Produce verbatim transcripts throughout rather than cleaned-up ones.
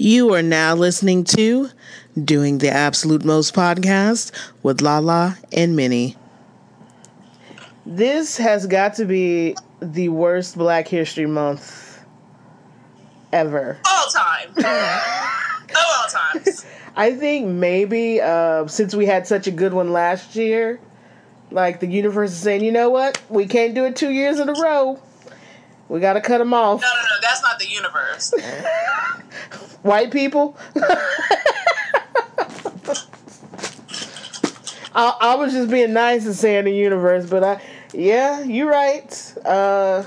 You are now listening to Doing the Absolute Most podcast with Lala and Minnie. This has got to be the worst Black History Month ever. All time. Of all times. I think maybe uh, since we had such a good one last year, like the universe is saying, you know what? We can't do it two years in a row. We got to cut them off. No, no, no. That's not the universe. White people? I, I was just being nice and saying the universe, but I, yeah, you're right. Uh,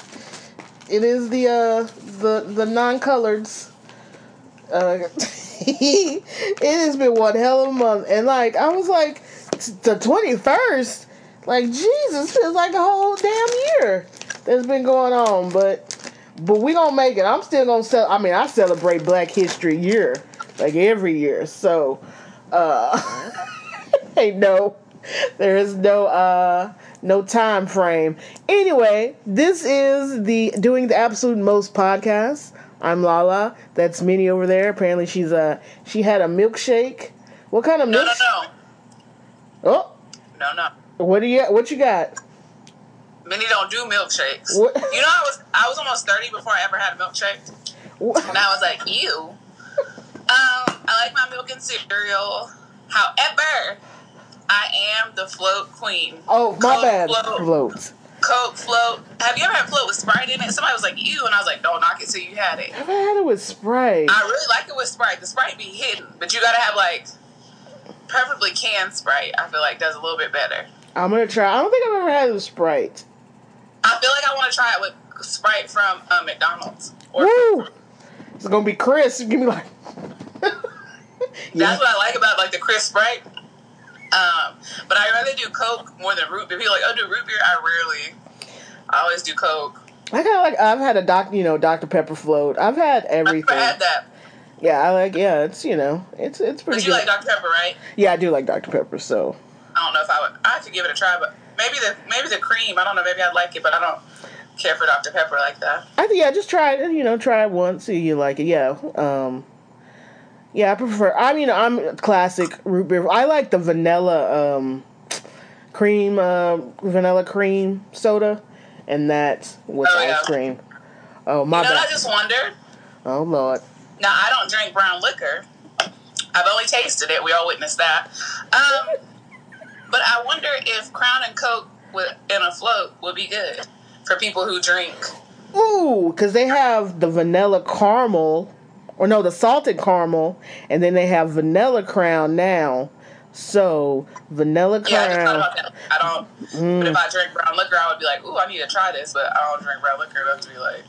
it is the uh, the the non-coloreds. Uh, it has been one hell of a month, and like I was like, the twenty-first, like Jesus, feels like a whole damn year that's been going on, but. But we gonna make it. I'm still gonna sell. I mean, I celebrate Black History Year like every year. So, uh, hey, no, there is no uh, no time frame. Anyway, this is the Doing the Absolute Most podcast. I'm Lala. That's Minnie over there. Apparently, she's uh she had a milkshake. What kind of milk? No, no, no. Oh, no, no. What do you? What you got? Minnie don't do milkshakes. What? You know, I was I was almost thirty before I ever had a milkshake. What? And I was like, ew. Um, I like my milk and cereal. However, I am the float queen. Oh, my Coke bad. Float. Float. Coke float. Have you ever had float with Sprite in it? Somebody was like, ew. And I was like, don't knock it till you had it. I've had it with Sprite. I really like it with Sprite. The Sprite be hidden. But you gotta have, like, preferably canned Sprite. I feel like does a little bit better. I'm going to try. I don't think I've ever had it with Sprite. I feel like I want to try it with Sprite from uh, McDonald's. Or Woo! It's gonna be crisp. Give me like. That's yeah. what I like about like the crisp Sprite. Um, but I rather do Coke more than root beer. People are like, oh, do root beer? I rarely. I always do Coke. I kind of like. I've had a doc, you know, Doctor Pepper float. I've had everything. I've never had that. Yeah, I like. Yeah, it's you know, it's it's pretty. But you good. like Doctor Pepper, right? Yeah, I do like Doctor Pepper. So. I don't know if I would. I have to give it a try, but maybe the maybe the cream. I don't know. Maybe I'd like it, but I don't care for Doctor Pepper like that. I think yeah, just try it. You know, try it once, see you like it. Yeah. Um. Yeah, I prefer. I mean, I'm classic root beer. I like the vanilla um, cream, uh, vanilla cream soda, and that with oh, ice yeah. cream. Oh my you know, bad. I just wondered. Oh Lord. Now I don't drink brown liquor. I've only tasted it. We all witnessed that. Um, but I wonder if Crown and Coke with, in a float would be good for people who drink. Ooh, because they have the vanilla caramel, or no, the salted caramel, and then they have vanilla Crown now. So, vanilla Crown. Yeah, I just thought about that. I don't, mm. But if I drink brown liquor, I would be like, ooh, I need to try this, but I don't drink brown liquor enough to be like...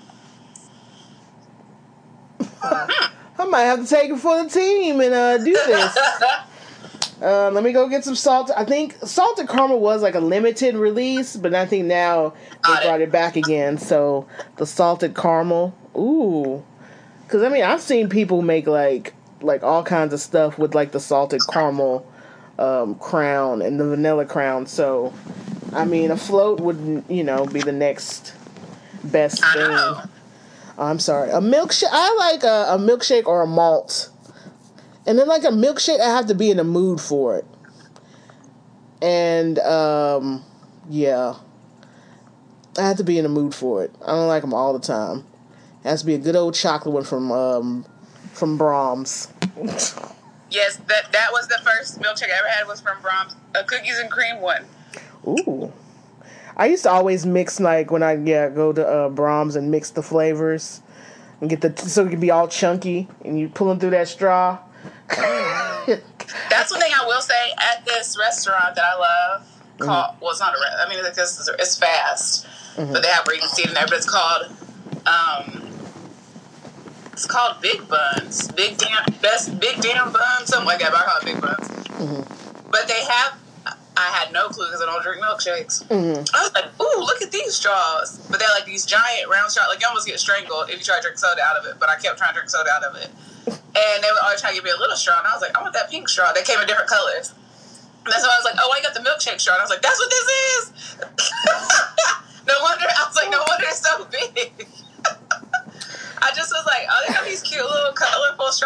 hmm. I might have to take it for the team and uh, do this. uh, let me go get some salt. I think salted caramel was like a limited release, but I think now they Got brought it. it back again. So the salted caramel, ooh, because I mean I've seen people make like like all kinds of stuff with like the salted caramel um, Crown and the vanilla Crown. So I mean a float would you know be the next best I thing. know. I'm sorry. A milkshake. I like a, a milkshake or a malt. And then like a milkshake, I have to be in the mood for it. And, um, yeah. I have to be in the mood for it. I don't like them all the time. It has to be a good old chocolate one from, um, from Brahms. Yes, that that was the first milkshake I ever had was from Brahms. A cookies and cream one. Ooh. I used to always mix, like, when I yeah go to uh, Brahms and mix the flavors and get the, so it can be all chunky and you pull them through that straw. That's one thing I will say at this restaurant that I love. Called, mm-hmm. Well, it's not a restaurant. I mean, it's, it's, it's fast. Mm-hmm. But they have where you can see it in there. But it's called, um, it's called Big Buns. Big Damn, Best Big Damn Buns, something like that. But I call it Big Buns. Mm-hmm. But they have, I had no clue because I don't drink milkshakes. Mm-hmm. I was like, ooh, look at these straws. But they're like these giant round straws. Like, you almost get strangled if you try to drink soda out of it. But I kept trying to drink soda out of it. And they would always try to give me a little straw. And I was like, I want that pink straw. They came in different colors. And that's why I was like, oh, I got the milkshake straw. And I was like, that's what this is? No wonder. I was like, no wonder it's so big. I just was like, oh, they got these cute little colorful straws.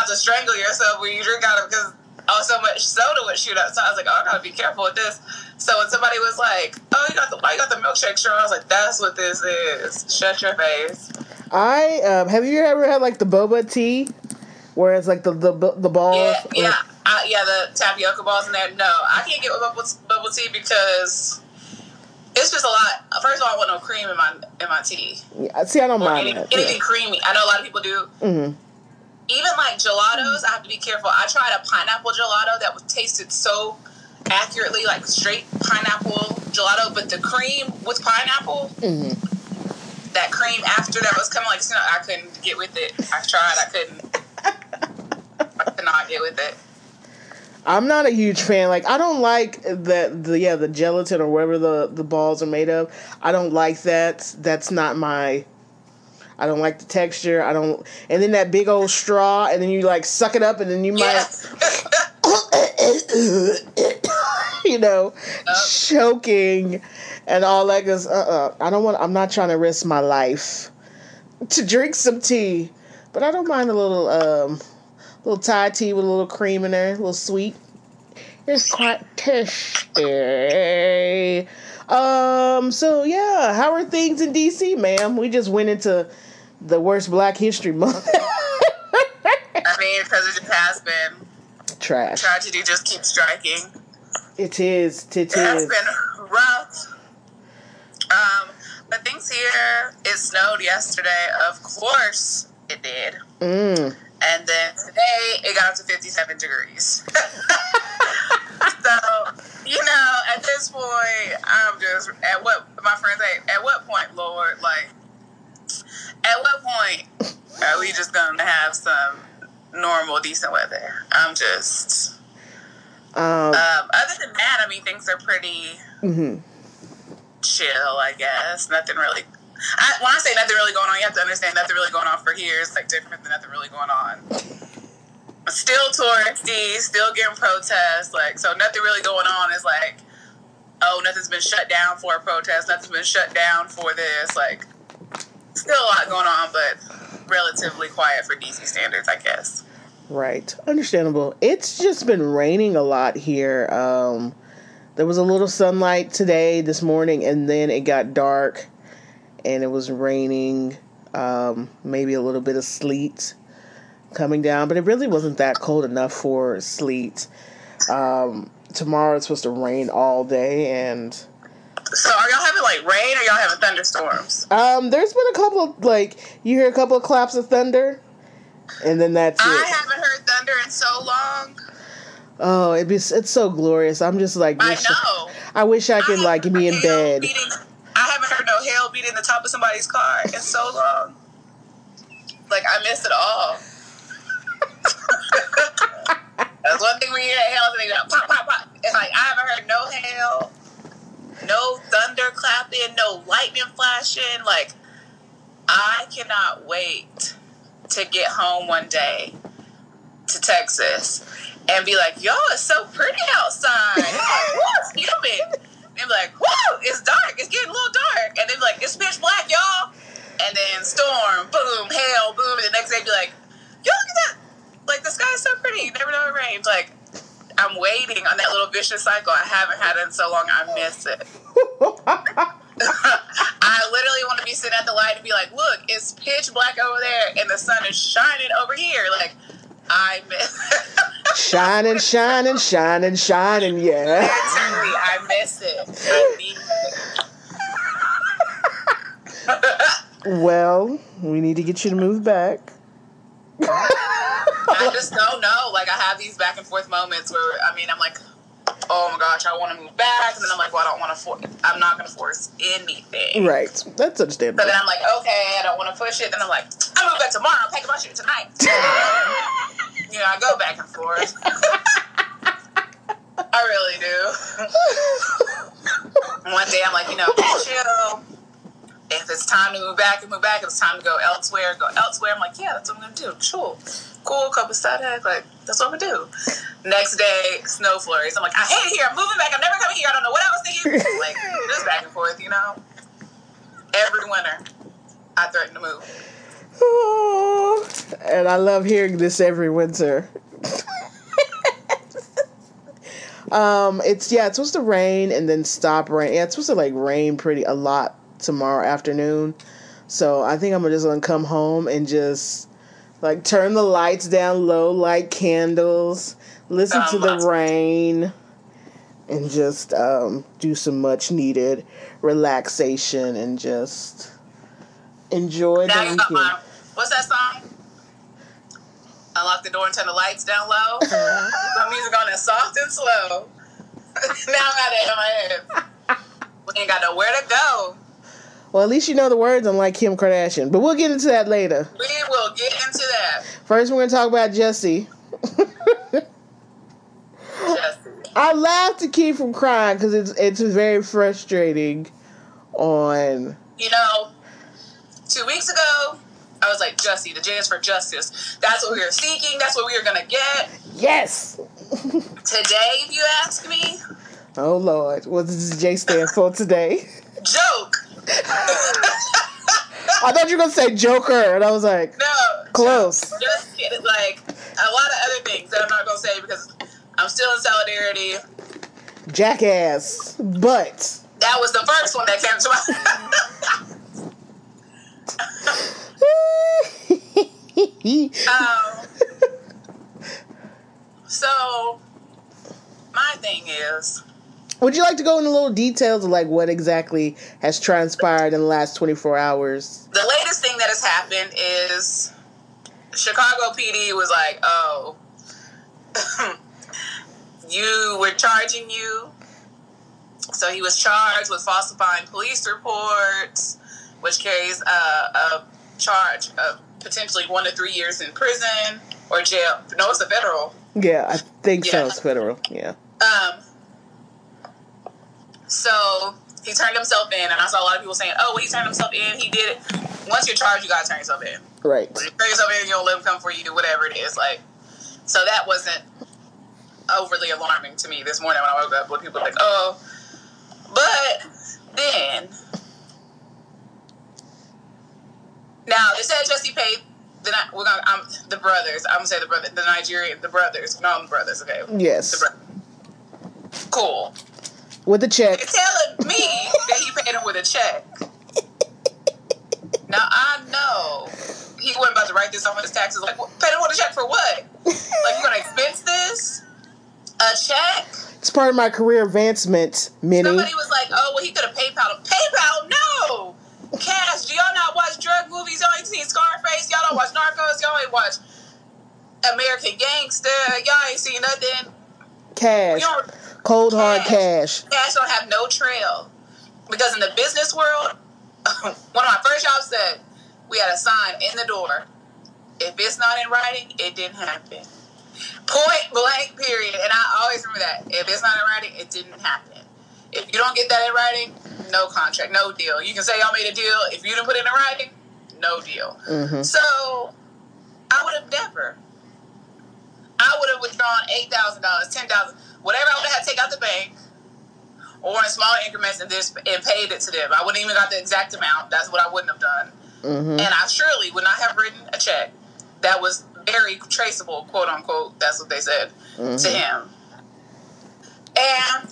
about to strangle yourself when you drink out of because oh, so much soda would shoot up. So I was like, oh, I gotta be careful with this. So when somebody was like, oh, you got the, why you got the milkshake straw? I was like, that's what this is. Shut your face. I, um, have you ever had, like, the boba tea? Where it's, like, the, the, the balls? Yeah, yeah. I, yeah, the tapioca balls in there. No, I can't get with bubble, bubble tea because it's just a lot. First of all, I want no cream in my in my tea. Yeah, see, I don't or mind any, that. anything Yeah. creamy. I know a lot of people do. Mm-hmm. Even like gelatos, I have to be careful. I tried a pineapple gelato that was tasted so accurately, like straight pineapple gelato, but the cream with pineapple, Mm-hmm. that cream after that was coming, like, you know, I couldn't get with it. I tried, I couldn't. I could not get with it. I'm not a huge fan. Like, I don't like that, the, yeah, the gelatin or whatever the, the balls are made of. I don't like that. That's not my... I don't like the texture. I don't... And then that big old straw, and then you, like, suck it up, and then you Yes. might... you know, Yep. choking and all that goes, uh-uh. I don't want... I'm not trying to risk my life to drink some tea. But I don't mind a little, um... little Thai tea with a little cream in there, a little sweet. It's quite tasty. Um, so yeah, how are things in D C, ma'am? We just went into the worst Black History Month. I mean, because it just has been. Trash. Tragedy just keeps striking. It is. It, It has is. been rough. Um, but things here, it snowed yesterday. Of course it did. Mm. And then today, it got up to fifty-seven degrees. So, you know, at this point, I'm just, at what, my friends say, at what point, Lord, like, at what point are we just going to have some normal, decent weather? I'm just, Um, um, other than that, I mean, things are pretty mm-hmm. chill, I guess. Nothing really, I, when I say nothing really going on, you have to understand nothing really going on for here is, like, different than nothing really going on. Still touristy, still getting protests, like, so nothing really going on is like, oh, nothing's been shut down for a protest, nothing's been shut down for this, like, still a lot going on, but relatively quiet for D C standards, I guess. Right. Understandable. It's just been raining a lot here. Um, there was a little sunlight today, this morning, and then it got dark, and it was raining, um, maybe a little bit of sleet coming down, but it really wasn't that cold enough for sleet. Um, tomorrow it's supposed to rain all day, and So are y'all having, like, rain, or y'all having thunderstorms? um, there's been a couple of, like, you hear a couple of claps of thunder, and then that's I it. haven't heard thunder in so long. Oh, it be, it's so glorious. I'm just like, I wish, know. I wish I I could, like, haven't be in heard hail bed. beating- I haven't heard no hail beating the top of somebody's car in so long. Like, I miss it all. That's one thing when you hear hail, and they go pop, pop, pop. It's like, I haven't heard no hail, no thunder clapping, no lightning flashing. Like, I cannot wait to get home one day to Texas and be like, yo, it's so pretty outside. It's like, whoa, it's humid. And be like, whoa, it's dark. It's getting a little dark. And then be like, it's pitch black, y'all. And then storm, boom, hail, boom. And the next day be like, yo, look at that. Like, the sky is so pretty. You never know it rains. Like, I'm waiting on that little vicious cycle. I haven't had it in so long. I miss it. I literally want to be sitting at the light and be like, look, it's pitch black over there and the sun is shining over here. Like, I miss it. Shining, shining, shining, shining, yeah. Literally, I miss it. I need it. Well, we need to get you to move back. I just don't know. Like, I have these back and forth moments where, I mean, I'm like, oh my gosh, I want to move back. And then I'm like, well, I don't want to force, I'm not going to force anything. Right. That's So understandable. then I'm like, okay, I don't want to push it. Then I'm like, I'll move back tomorrow. I'm packing my shit tonight. You know, I go back and forth. I really do. One day I'm like, you know, chill. If it's time to move back, and move back. If it's time to go elsewhere, go elsewhere. I'm like, yeah, that's what I'm going to do. Cool. Cool, couple side hack. Like, that's what I'm going to do. Next day, snow flurries. I'm like, I hate it here. I'm moving back. I'm never coming here. I don't know what I was thinking. Like, just back and forth, you know? Every winter, I threaten to move. Oh, and I love hearing this every winter. um, it's yeah, it's supposed to rain and then stop rain. Yeah, it's supposed to like rain pretty a lot tomorrow afternoon. So I think I'm just gonna come home and just like turn the lights down low, light candles, listen um, to the rain, and just um, do some much needed relaxation and just enjoy the weekend. My, what's that song? Unlock the door and turn the lights down low. My music on that soft and slow. Now I got it in my head. We ain't got nowhere to go. Well, at least you know the words, unlike Kim Kardashian. But we'll get into that later. We will get into that. First, we're going to talk about Jesse. Jesse. I laughed to keep from crying because it's it's very frustrating on... You know, two weeks ago, I was like, Jesse, the J is for justice. That's what we were seeking. That's what we were going to get. Yes! Today, if you ask me... Oh, Lord. What does the J stand for today? Joke! I thought you were going to say Joker, and I was like, no, close. Just, just kidding. Like, a lot of other things that I'm not going to say because I'm still in solidarity. Jackass. But... That was the first one that came to my... um, so, my thing is... Would you like to go into little details of like what exactly has transpired in the last twenty-four hours? The latest thing that has happened is Chicago P D was like, oh, you, we're charging you. So he was charged with falsifying police reports, which carries a, a charge of potentially one to three years in prison or jail. No, it's a federal. Yeah, I think yeah. so. It's federal. Yeah. Um. So he turned himself in, and I saw a lot of people saying, "Oh, well, he turned himself in. He did it." Once you're charged, you gotta turn yourself in. Right. When you turn yourself in, you don't let them come for you. Whatever it is, like. So that wasn't overly alarming to me this morning when I woke up. When people were like, "Oh," but then now they said Jesse paid the we're gonna um, the brothers. I'm gonna say the brother, the Nigerian, the brothers. No, the brothers. Okay. Yes. The bro- cool. With a check. You're telling me that he paid him with a check. Now, I know he wasn't about to write this off on his taxes. Like, paid him with a check for what? Like, you're going to expense this? A check? It's part of my career advancement, Minnie. Somebody was like, oh, well, he could have PayPal him. PayPal? No! Cash. Do y'all not watch drug movies? Y'all ain't seen Scarface? Y'all don't watch Narcos? Y'all ain't watch American Gangster? Y'all ain't seen nothing? Cash. Cold hard cash. Cash don't have no trail. Because in the business world, one of my first jobs said, we had a sign in the door. If it's not in writing, it didn't happen. Point blank, period. And I always remember that. If it's not in writing, it didn't happen. If you don't get that in writing, no contract, no deal. You can say y'all made a deal. If you didn't put it in writing, no deal. Mm-hmm. So, I would have never. I would have withdrawn eight thousand dollars, ten thousand dollars. Whatever I would have had to take out the bank, or in small increments, and this and paid it to them. I wouldn't even got the exact amount. That's what I wouldn't have done. Mm-hmm. And I surely would not have written a check that was very traceable, quote unquote. That's what they said mm-hmm. to him. And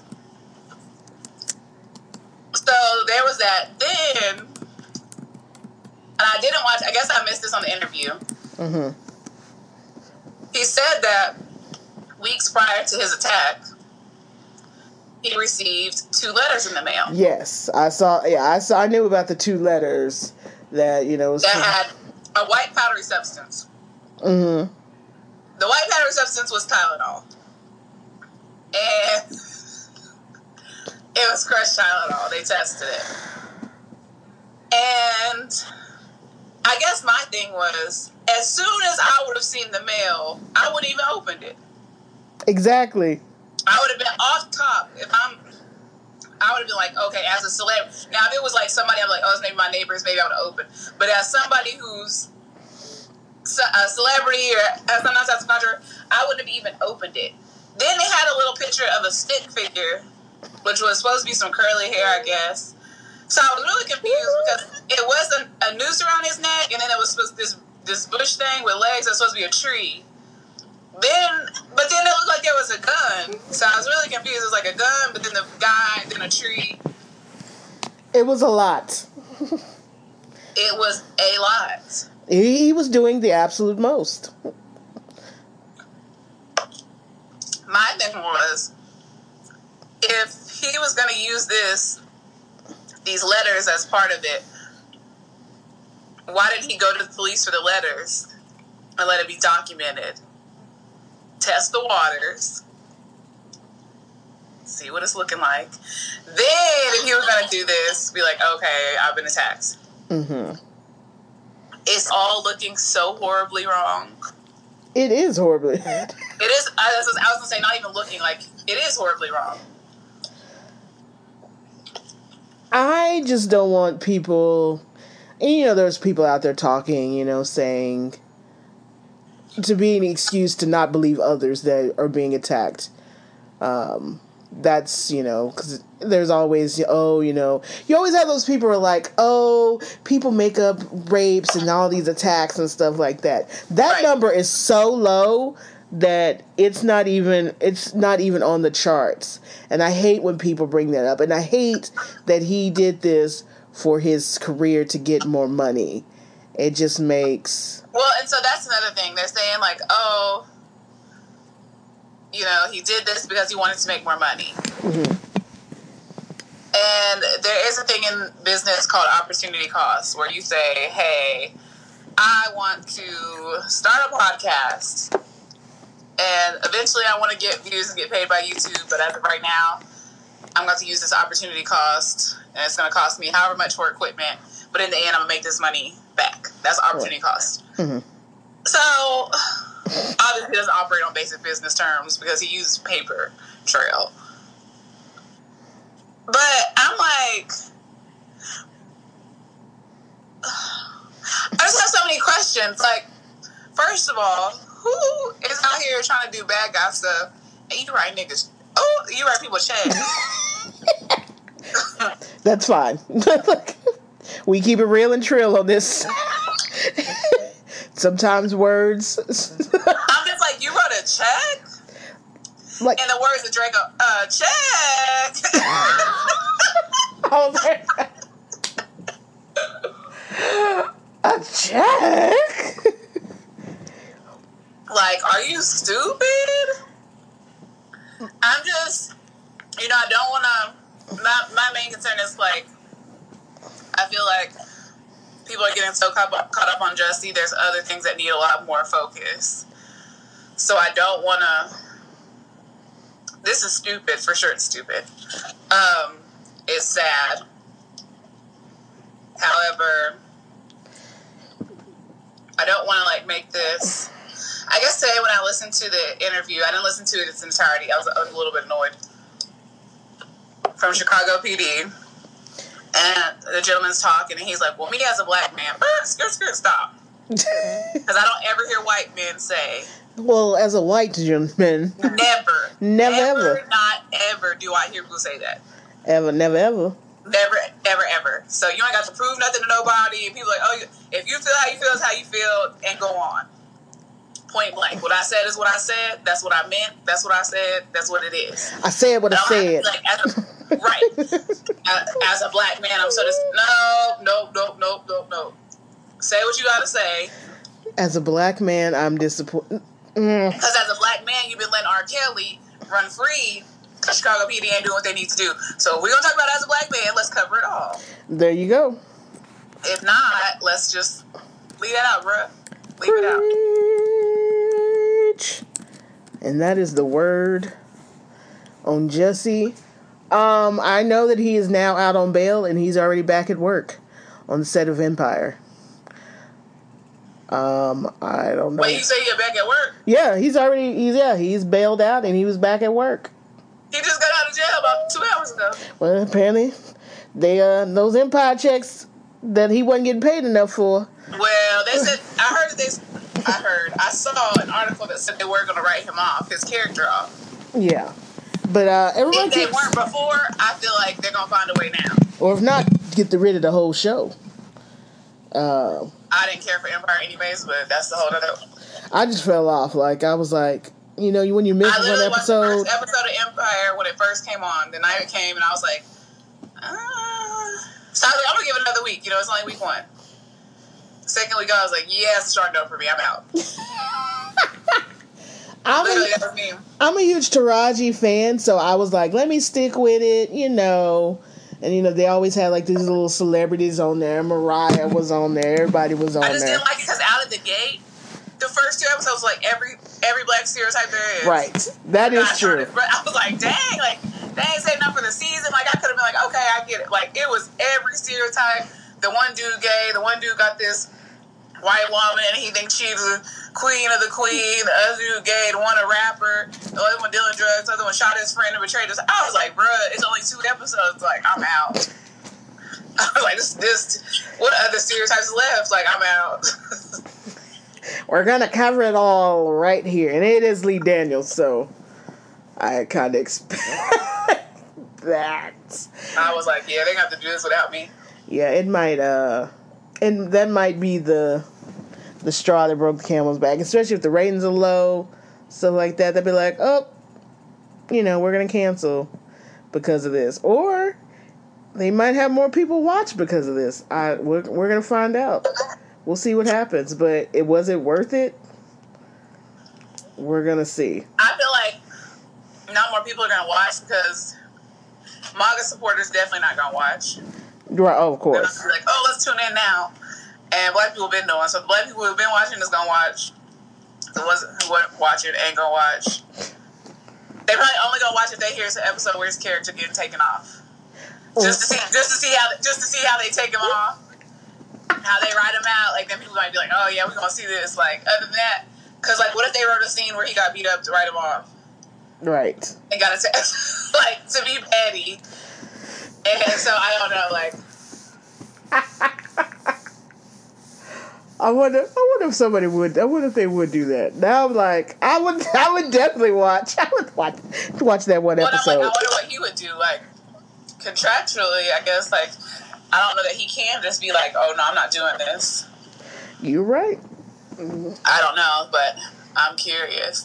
so there was that. Then, and I didn't watch. I guess I missed this on the interview. Mm-hmm. He said that weeks prior to his attack, he received two letters in the mail. Yes, I saw. Yeah, I saw. I knew about the two letters that you know was that had a white powdery substance. Mm-hmm. The white powdery substance was Tylenol, and it was crushed Tylenol. They tested it, and I guess my thing was, as soon as I would have seen the mail, I wouldn't even opened it. Exactly. I would have been off top if I'm. I would have been like, okay, as a celebrity. Now, if it was like somebody, I'm like, oh, it's maybe my neighbors, maybe I would open. But as somebody who's a celebrity or as an outside contractor, I wouldn't have even opened it. Then they had a little picture of a stick figure, which was supposed to be some curly hair, I guess. So I was really confused because it was a, a noose around his neck, and then it was supposed this this bush thing with legs that's supposed to be a tree. Then, but then it looked like there was a gun. So I was really confused. It was like a gun, but then the guy, then a tree. It was a lot. It was a lot. He, he was doing the absolute most. My thing was, if he was going to use this, these letters as part of it, why didn't he go to the police for the letters and let it be documented? Test the waters. See what it's looking like. Then, if he was going to do this, be like, okay, I've been attacked. Mm-hmm. It's all looking so horribly wrong. It is horribly. It is, I was, I was going to say, not even looking, like, it is horribly wrong. I just don't want people, and you know, there's people out there talking, you know, saying, to be an excuse to not believe others that are being attacked. Um, that's, you know, because there's always, oh, you know, you always have those people who are like, oh, people make up rapes and all these attacks and stuff like that. That right. number is so low that it's not even, it's not even on the charts. And I hate when people bring that up. And I hate that he did this for his career to get more money. It just makes... Well, and so that's another thing. They're saying, like, oh, you know, he did this because he wanted to make more money. Mm-hmm. And there is a thing in business called opportunity cost, where you say, hey, I want to start a podcast, and eventually I want to get views and get paid by YouTube, but as of right now, I'm going to use this opportunity cost, and it's going to cost me however much for equipment, but in the end, I'm going to make this money back. That's opportunity right. cost. Mm-hmm. So, obviously, he doesn't operate on basic business terms because he uses paper trail. But I'm like, I just have so many questions. Like, first of all, who is out here trying to do bad guy stuff? And you write niggas. Oh, you write people checks. That's fine. We keep it real and trill on this. Sometimes words. I'm just like, you wrote a check? Like, in the words of Draco, uh, check. Oh my God. A check? Like, are you stupid? I'm just, you know, I don't want to, my, my main concern is, like, I feel like people are getting so caught up, caught up on Jussie. There's other things that need a lot more focus. So I don't want to, this is stupid, for sure it's stupid. Um, it's sad. However, I don't want to, like, make this... I guess today when I listened to the interview, I didn't listen to it in its entirety. I was a little bit annoyed. From Chicago P D. And the gentleman's talking, and he's like, well, me as a black man... Skirt, skirt, stop. Because I don't ever hear white men say... Well, as a white gentleman... Never. Never, ever. ever. Not ever do I hear people say that. Ever, never, ever. Never, ever, ever. So you ain't got to prove nothing to nobody. And people are like, oh, if you feel how you feel, it's how you feel, and go on. Point blank. What I said is what I said. That's what I meant. That's what I said. That's what it is. I said what I, I said. Like, as a, right. as, as a black man, I'm so dis- no, no, no, no, no, no. Say what you got to say. As a black man, I'm disappointed. Because mm. as a black man, you've been letting R. Kelly run free. Chicago P D ain't doing what they need to do. So if we're going to talk about it as a black man, let's cover it all. There you go. If not, let's just leave that out, bruh. Leave it out. And that is the word on Jussie. Um, I know that he is now out on bail and he's already back at work on the set of Empire. Um, I don't know. Wait, you say he's back at work? Yeah, he's already, he's, yeah, he's bailed out and he was back at work. He just got out of jail about two hours ago. Well, apparently, they, uh, those Empire checks that he wasn't getting paid enough for. Well, they said, I heard this, I heard, I saw an article that said they were going to write him off, his character off. Yeah. But, uh, everyone If they keeps, weren't before, I feel like they're going to find a way now. or if not, get rid of the whole show. Uh, I didn't care for Empire anyways, but that's the whole other. I just fell off. Like, I was like, you know, when you miss I one literally watched the episode. first episode of Empire when it first came on. The night it came, and I was like, uh... so I was like, I'm gonna give it another week. You know, it's only week one. Second week, I was like, yeah, it's starting up for me. I'm out. I'm Literally, a, that was me. I'm a huge Taraji fan, so I was like, let me stick with it, you know. And, you know, they always had, like, these little celebrities on there. Mariah was on there. Everybody was on there. I just there. didn't like it because out of the gate, the first two episodes, like, every every black stereotype there is. Right. That is true. But I was like, dang, like, they ain't saying enough for the season. Like, I could have been like, okay, I get it. Like, it was every stereotype. The one dude gay. The one dude got this white woman, and he thinks she's the queen of the queen. The other dude gay. The one a rapper. The other one dealing drugs. The other one shot his friend and betrayed us. I was like, bruh, it's only two episodes. Like, I'm out. I was like, this, this, what other stereotypes left? Like, I'm out. We're gonna cover it all right here, and it is Lee Daniels, so I kind of expect that. I was like, yeah, they're gonna have to do this without me. Yeah, it might, uh, and that might be the the straw that broke the camel's back, especially if the ratings are low, stuff like that. They'd be like, oh, you know, we're gonna cancel because of this, or they might have more people watch because of this. I we're we're gonna find out. We'll see what happens, but it was it worth it? We're gonna see. I feel like not more people are gonna watch because MAGA supporters definitely not gonna watch. Right, oh, of They're course. not gonna be like, oh, let's tune in now. And black people have been doing, so the black people who've been watching is gonna watch. The ones who weren't watching ain't gonna watch. They probably only gonna watch if they hear an episode where his character getting taken off, just to see, just to see how, just to see how they take him off. How they write him out, like, then people might be like, oh, yeah, we're going to see this. Like, other than that, because, like, what if they wrote a scene where he got beat up to write him off? Right. And got a text, like, to be petty. And so, I don't know, like. I wonder, I wonder if somebody would, I wonder if they would do that. Now I'm like, I would, I would definitely watch, I would watch, watch that one Well, episode. I'm like, I wonder what he would do, like, contractually, I guess, like, I don't know that he can just be like, oh, no, I'm not doing this. You're right. I don't know, but I'm curious.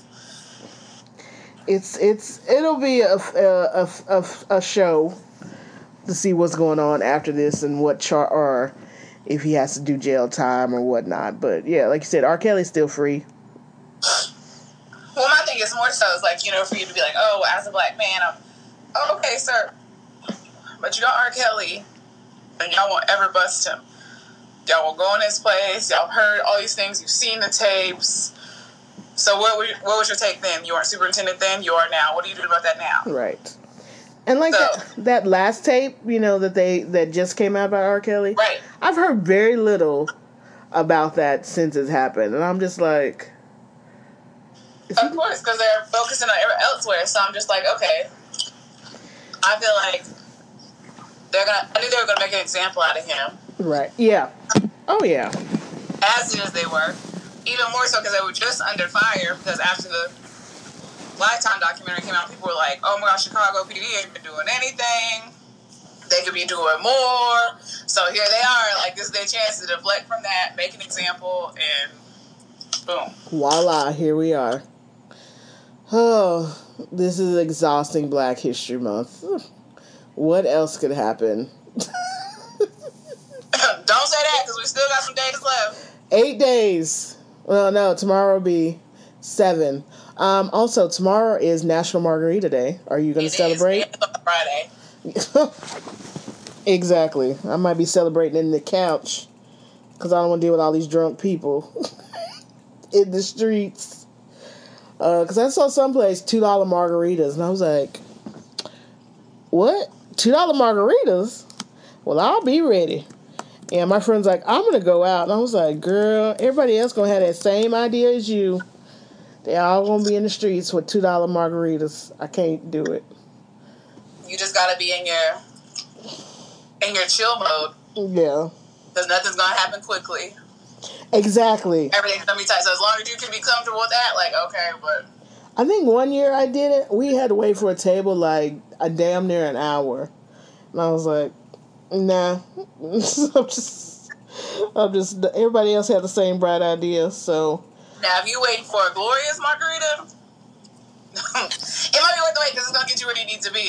It's, it's, it'll be a, a, a, a show to see what's going on after this and what char, or if he has to do jail time or whatnot. But yeah, like you said, R. Kelly's still free. Well, my thing is more so, it's like, you know, for you to be like, oh, as a black man, I'm, oh, okay, sir. But you got R. Kelly. And y'all won't ever bust him. Y'all will go in his place. Y'all heard all these things. You've seen the tapes. So what were, what was your take then? You weren't superintendent then. You are now. What are you doing about that now? Right. And like so, that, that last tape, you know, that they that just came out about R. Kelly. Right. I've heard very little about that since it's happened, and I'm just like, of course, because they're focusing on elsewhere. So I'm just like, okay. I feel like. They're gonna. I knew they were gonna make an example out of him. Right. Yeah. Oh yeah. As soon as they were, even more so because they were just under fire. Because after the Lifetime documentary came out, people were like, "Oh my gosh, Chicago P D ain't been doing anything. They could be doing more." So here they are. Like, this is their chance to deflect from that, make an example, and boom. Voila! Here we are. Oh, this is exhausting Black History Month. What else could happen? Don't say that, because we still got some days left. Eight days. Well, no, tomorrow will be seven. Um, also, tomorrow is National Margarita Day. Are you going to celebrate? It is. Friday. Exactly. I might be celebrating in the couch, because I don't want to deal with all these drunk people in the streets. Because uh, I saw someplace two dollar margaritas, and I was like, what? two dollar margaritas? Well, I'll be ready. And my friend's like, I'm going to go out. And I was like, girl, everybody else going to have that same idea as you. They all going to be in the streets with two dollar margaritas. I can't do it. You just got to be in your in your chill mode. Yeah. Because nothing's going to happen quickly. Exactly. Everything's going to be tight. So as long as you can be comfortable with that, like, okay, but... I think one year I did it, we had to wait for a table like a damn near an hour. And I was like, nah. I'm just, I'm just everybody else had the same bright idea. So now, if you waiting for a glorious margarita, it might be worth the wait because it's gonna get you where you need to be.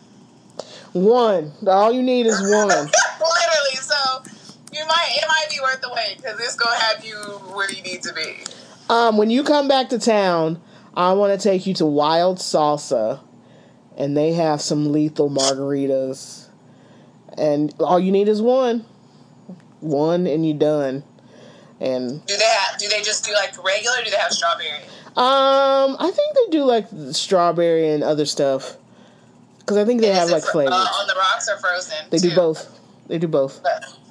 One, all you need is one. Literally, so you might it might be worth the wait because it's gonna have you where you need to be. Um, when you come back to town, I want to take you to Wild Salsa, and they have some lethal margaritas. And all you need is one, one, and you're done. And do they have? Do they just do like regular? Or do they have strawberry? Um, I think they do like strawberry and other stuff. Because I think they and have like fr- flavors. Uh, on the rocks or frozen? They too? do both. They do both.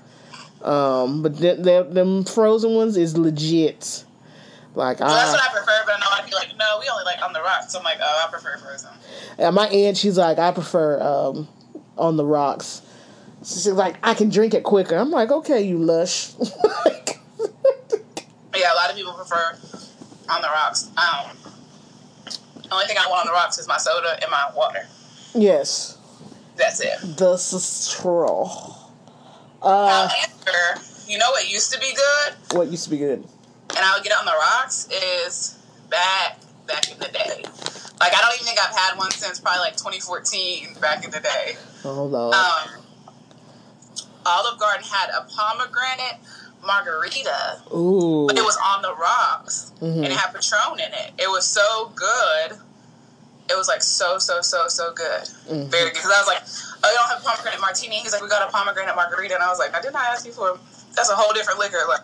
Um, but th- th- them frozen ones is legit. Like well, I, that's what I prefer, but I know a lot of people like, no, we only like on the rocks. So I'm like, oh, I prefer frozen. Yeah, my aunt, she's like, I prefer um, on the rocks. She's like, I can drink it quicker. I'm like, okay, you lush. Yeah, a lot of people prefer on the rocks. Um, the only thing I want on the rocks is my soda and my water. Yes. That's it. This is true. Uh, However, you know what used to be good? What used to be good? And I would get it on the rocks is back, back in the day. Like, I don't even think I've had one since probably like twenty fourteen, back in the day. Oh, Lord. Um, Olive Garden had a pomegranate margarita. Ooh. But it was on the rocks. Mm-hmm. And it had Patron in it. It was so good. It was like so, so, so, so good. Mm-hmm. Very good. Because I was like, oh, you don't have pomegranate martini? He's like, we got a pomegranate margarita. And I was like, I did not ask you for that's a whole different liquor. Like,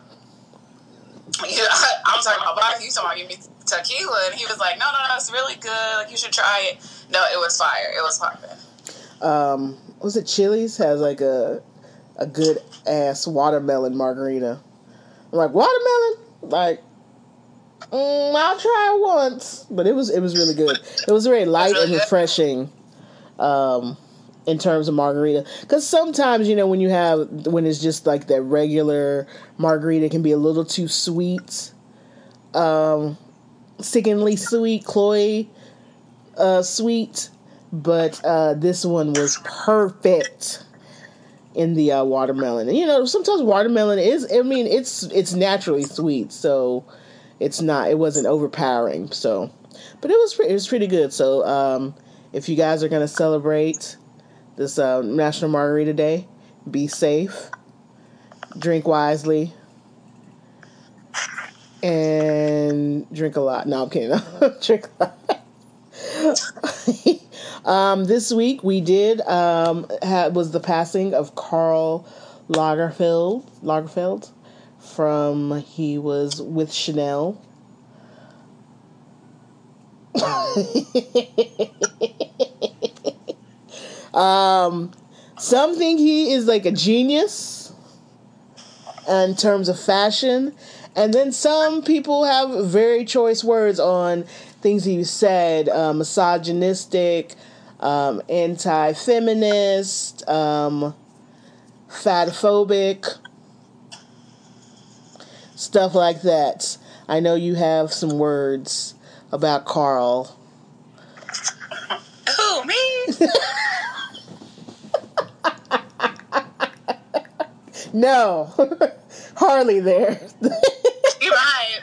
you know, I'm talking about vodka. You talking about give me tequila. And he was like, no, no, no, it's really good. Like, you should try it. No, it was fire. It was popping. Um, was it Chili's has like a a good ass watermelon margarita. I'm like, watermelon? Like, mm, I'll try it once. But it was it was really good. It was very light really and refreshing um, in terms of margarita. Because sometimes, you know, when you have, when it's just like that regular margarita, it can be a little too sweet. Um, sickeningly sweet, cloy uh, sweet. But uh, this one was perfect in the uh, watermelon. And, you know, sometimes watermelon is, I mean, it's it's naturally sweet, so it's not, it wasn't overpowering, so, but it was, pre- it was pretty good. So, um, if you guys are going to celebrate this uh, National Margarita Day, be safe, drink wisely, and drink a lot. No, I'm kidding. Drink a lot. Um, this week we did um, had, was the passing of Karl Lagerfeld. Lagerfeld, from he was with Chanel. um, some think he is like a genius in terms of fashion, and then some people have very choice words on things he said, uh, misogynistic. Um, anti-feminist, um, fatphobic, stuff like that. I know you have some words about Karl. Who, me? No, Harley there. You're right.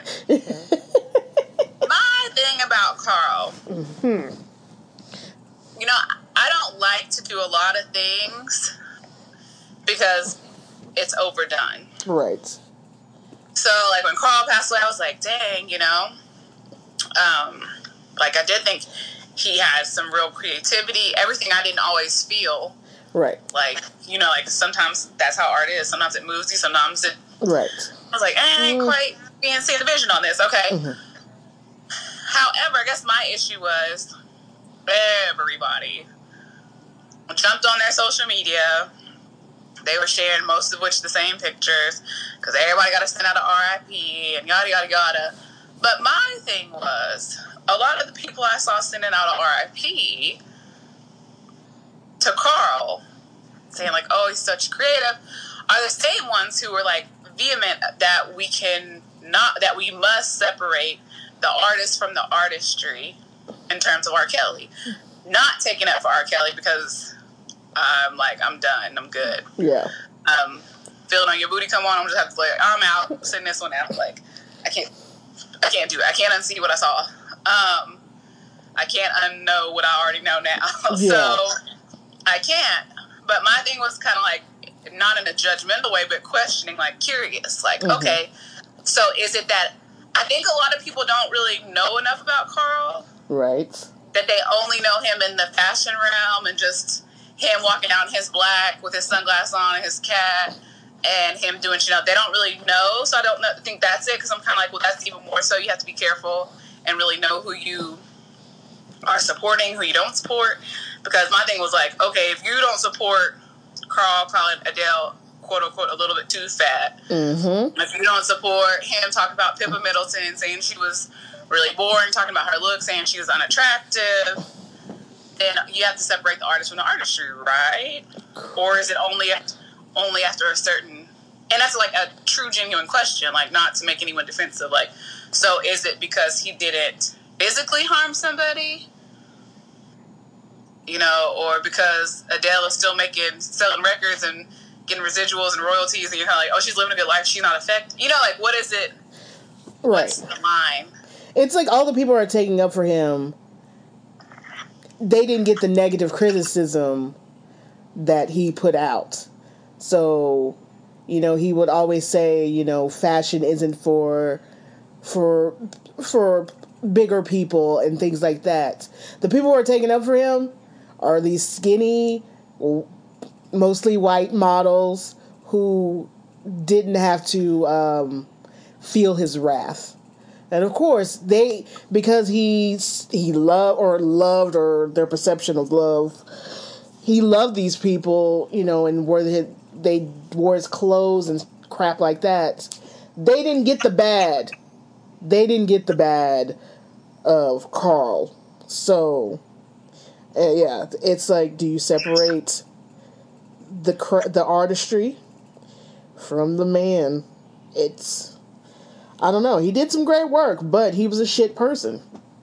My thing about Karl. Mm-hmm. You know, I don't like to do a lot of things because it's overdone. Right. So, like, when Karl passed away, I was like, dang, you know? Um, like, I did think he had some real creativity. Everything I didn't always feel. Right. Like, you know, like, sometimes that's how art is. Sometimes it moves you. Sometimes it... Right. I was like, eh, I ain't mm. quite being seeing the vision on this. Okay. Mm-hmm. However, I guess my issue was... everybody jumped on their social media. They were sharing most of which the same pictures because everybody got to send out an R I P and yada yada yada. But my thing was, a lot of the people I saw sending out an R I P to Karl, saying like, "Oh, he's such creative," are the same ones who were like vehement that we can not that we must separate the artist from the artistry. In terms of R. Kelly. Not taking up for R. Kelly because I'm like, I'm done. I'm good. Yeah. Um, Feeling on Your Booty come on, I'm just have to like, I'm out, sitting this one out. Like, I can't, I can't do it. I can't unsee what I saw. Um, I can't unknow what I already know now. Yeah. So, I can't. But my thing was kind of like, not in a judgmental way, but questioning, like curious. Like, mm-hmm. okay, so is it that, I think a lot of people don't really know enough about Carl. Right. That they only know him in the fashion realm and just him walking out in his black with his sunglasses on and his cat and him doing, you know, they don't really know. So I don't know, think that's it, because I'm kind of like, well, that's even more so. You have to be careful and really know who you are supporting, who you don't support. Because my thing was like, okay, if you don't support Carl calling Adele, quote unquote, a little bit too fat, mm-hmm. if you don't support him talking about Pippa Middleton, saying she was really boring, talking about her look, saying she was unattractive, then you have to separate the artist from the artistry, right? Or is it only only after a certain, and that's like a true, genuine question, like not to make anyone defensive, like, so is it because he didn't physically harm somebody? You know, or because Adele is still making, selling records and getting residuals and royalties, and you're kind of like, oh, she's living a good life, she's not affected. You know, like, what is it? Right. What's the line? It's like all the people are taking up for him, they didn't get the negative criticism that he put out. So, you know, he would always say, you know, fashion isn't for, for, for bigger people and things like that. The people who are taking up for him are these skinny, mostly white models who didn't have to um, feel his wrath. And of course, they, because he he loved or loved or their perception of love, he loved these people, you know, and wore the, they wore his clothes and crap like that. They didn't get the bad. They didn't get the bad of Carl. So, uh, yeah, it's like, do you separate the the artistry from the man? It's, I don't know. He did some great work, but he was a shit person.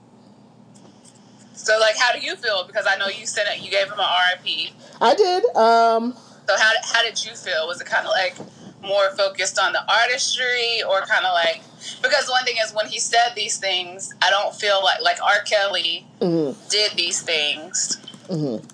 So, like, how do you feel? Because I know you said it, you gave him an R I P. I did. Um, so how how did you feel? Was it kind of like more focused on the artistry, or kind of like, because one thing is when he said these things, I don't feel like like R. Kelly mm-hmm. did these things, mm-hmm.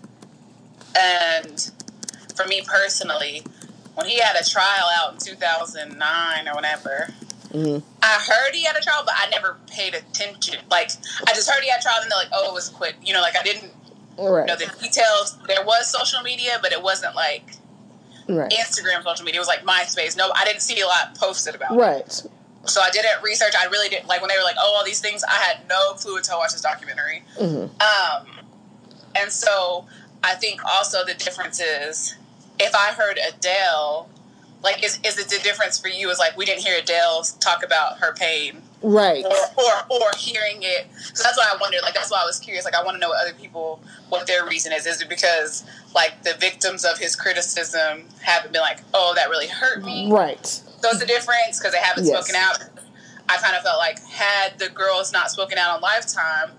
and for me personally, when he had a trial out in two thousand nine or whenever. Mm-hmm. I heard he had a trial, but I never paid attention. Like, I just heard he had a trial, and they're like, oh, it was quick. You know, like, I didn't right. know the details. There was social media, but it wasn't, like, right. Instagram social media. It was, like, MySpace. No, I didn't see a lot posted about right. it. So I didn't research. I really didn't. Like, when they were like, oh, all these things, I had no clue until I watched this documentary. Mm-hmm. Um, and so I think also the difference is, if I heard Adele... Like, is is it the difference for you is, like, we didn't hear Adele talk about her pain. Right. Or or, or hearing it. So that's why I wondered, like, that's why I was curious. Like, I want to know what other people, what their reason is. Is it because, like, the victims of his criticism haven't been like, oh, that really hurt me? Right. So it's a difference because they haven't yes. spoken out. I kind of felt like, had the girls not spoken out on Lifetime,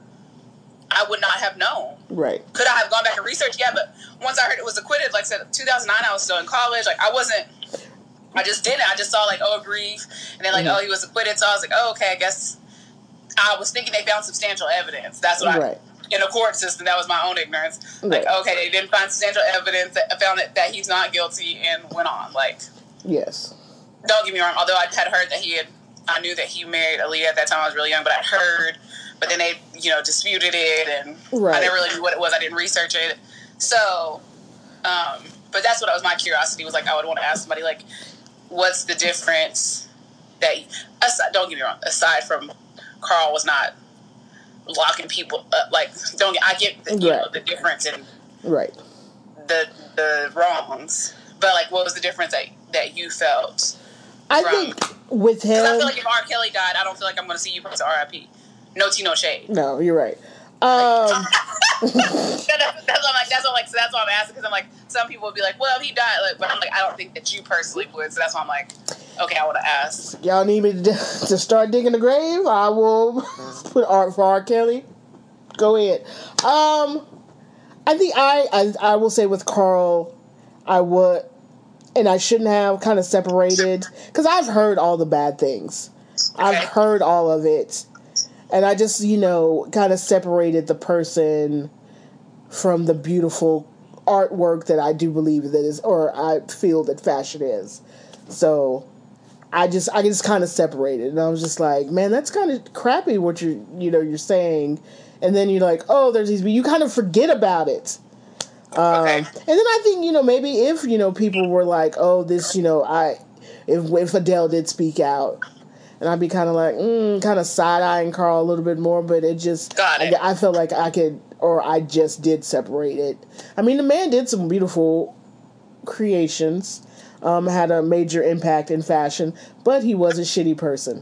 I would not have known. Right. Could I have gone back and researched? Yeah, but once I heard it was acquitted, like I said, two thousand nine, I was still in college. Like, I wasn't... I just didn't. I just saw, like, oh, grief. And then, like, mm-hmm. oh, he was acquitted. So I was like, oh, okay, I guess I was thinking they found substantial evidence. That's what right. I, in a court system, that was my own ignorance. Right. Like, okay, they didn't find substantial evidence that found that, that he's not guilty and went on. Like, yes. Don't get me wrong. Although I had heard that he had, I knew that he married Aaliyah at that time. I was really young, but I heard, but then they, you know, disputed it. And right. I never really knew what it was. I didn't research it. So, um, but that's what was my curiosity was like, I would want to ask somebody, like, what's the difference that, aside, don't get me wrong, aside from Carl was not locking people up, like, don't get, I get the, you right. know, the difference in right. the the wrongs, but, like, what was the difference that, that you felt? I from, think with him... Because I feel like if R. Kelly died, I don't feel like I'm going to see you post R I P. No tea, no shade. No, you're right. Um... that's, that's what I'm like. That's what I'm like. So that's why I'm asking, because I'm like, some people would be like, "Well, he died," like, but I'm like, I don't think that you personally would. So that's why I'm like, okay, I want to ask. Y'all need me to, to start digging the grave? I will put art for R. Kelly. Go ahead. Um, I think I, I I will say with Carl, I would and I shouldn't have kind of separated, because I've heard all the bad things. Okay. I've heard all of it. And I just, you know, kind of separated the person from the beautiful artwork that I do believe that is, or I feel that fashion is. So I just, I just kind of separated, and I was just like, man, that's kind of crappy what you're, you know, you're saying. And then you're like, oh, there's these, you kind of forget about it. Um, okay. And then I think, you know, maybe if, you know, people were like, oh, this, you know, I, if, if Adele did speak out, and I'd be kind of like, mm, kind of side-eyeing Carl a little bit more, but it just, Got it. I, I felt like I could, or I just did separate it. I mean, the man did some beautiful creations, um, had a major impact in fashion, but he was a shitty person.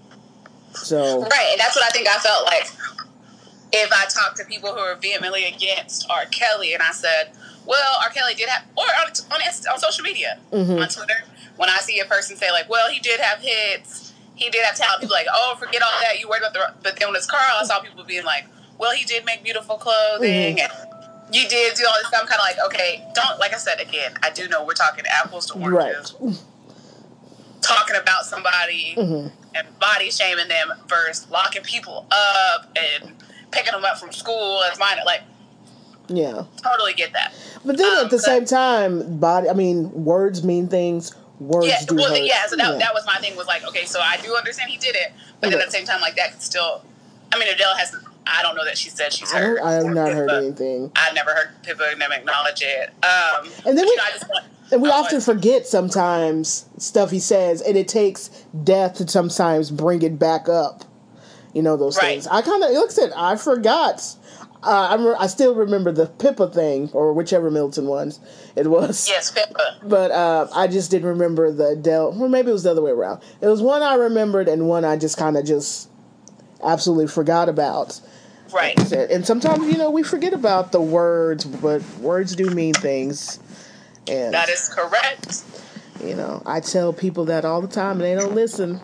So. Right, and that's what I think I felt like. If I talked to people who are vehemently against R. Kelly, and I said, well, R. Kelly did have, or on, on, on social media, mm-hmm. on Twitter, when I see a person say, like, well, he did have hits, he did have talent, people are like, oh, forget all that, you worried about the, but then when it's Carl, I saw people being like, well, he did make beautiful clothing, mm-hmm. and you did do all this stuff. I'm kind of like, okay, don't, like I said, again, I do know we're talking apples to oranges. Right. Talking about somebody mm-hmm. and body shaming them versus locking people up and picking them up from school as mine, like, yeah, totally get that. But then um, at the but, same time, body, I mean, words mean things. Words yeah, do well, hurt. yeah. So that yeah. that was my thing. Was like, okay, so I do understand he did it, but then at the same time, like that could still. I mean, Adele has. I don't know that she said she's hurt. I, I have not heard anything. I've never heard people acknowledge it. Um, and then we, you know, I just want, and we I often want, forget sometimes stuff he says, and it takes death to sometimes bring it back up. You know, those right. things. I kind of, like I said, I forgot. Uh, I, re- I still remember the Pippa thing, or whichever Milton ones it was. Yes, Pippa. But uh, I just didn't remember the Adele, or maybe it was the other way around. It was one I remembered and one I just kind of just absolutely forgot about. Right. And sometimes, you know, we forget about the words, but words do mean things. And that is correct. You know, I tell people that all the time and they don't listen.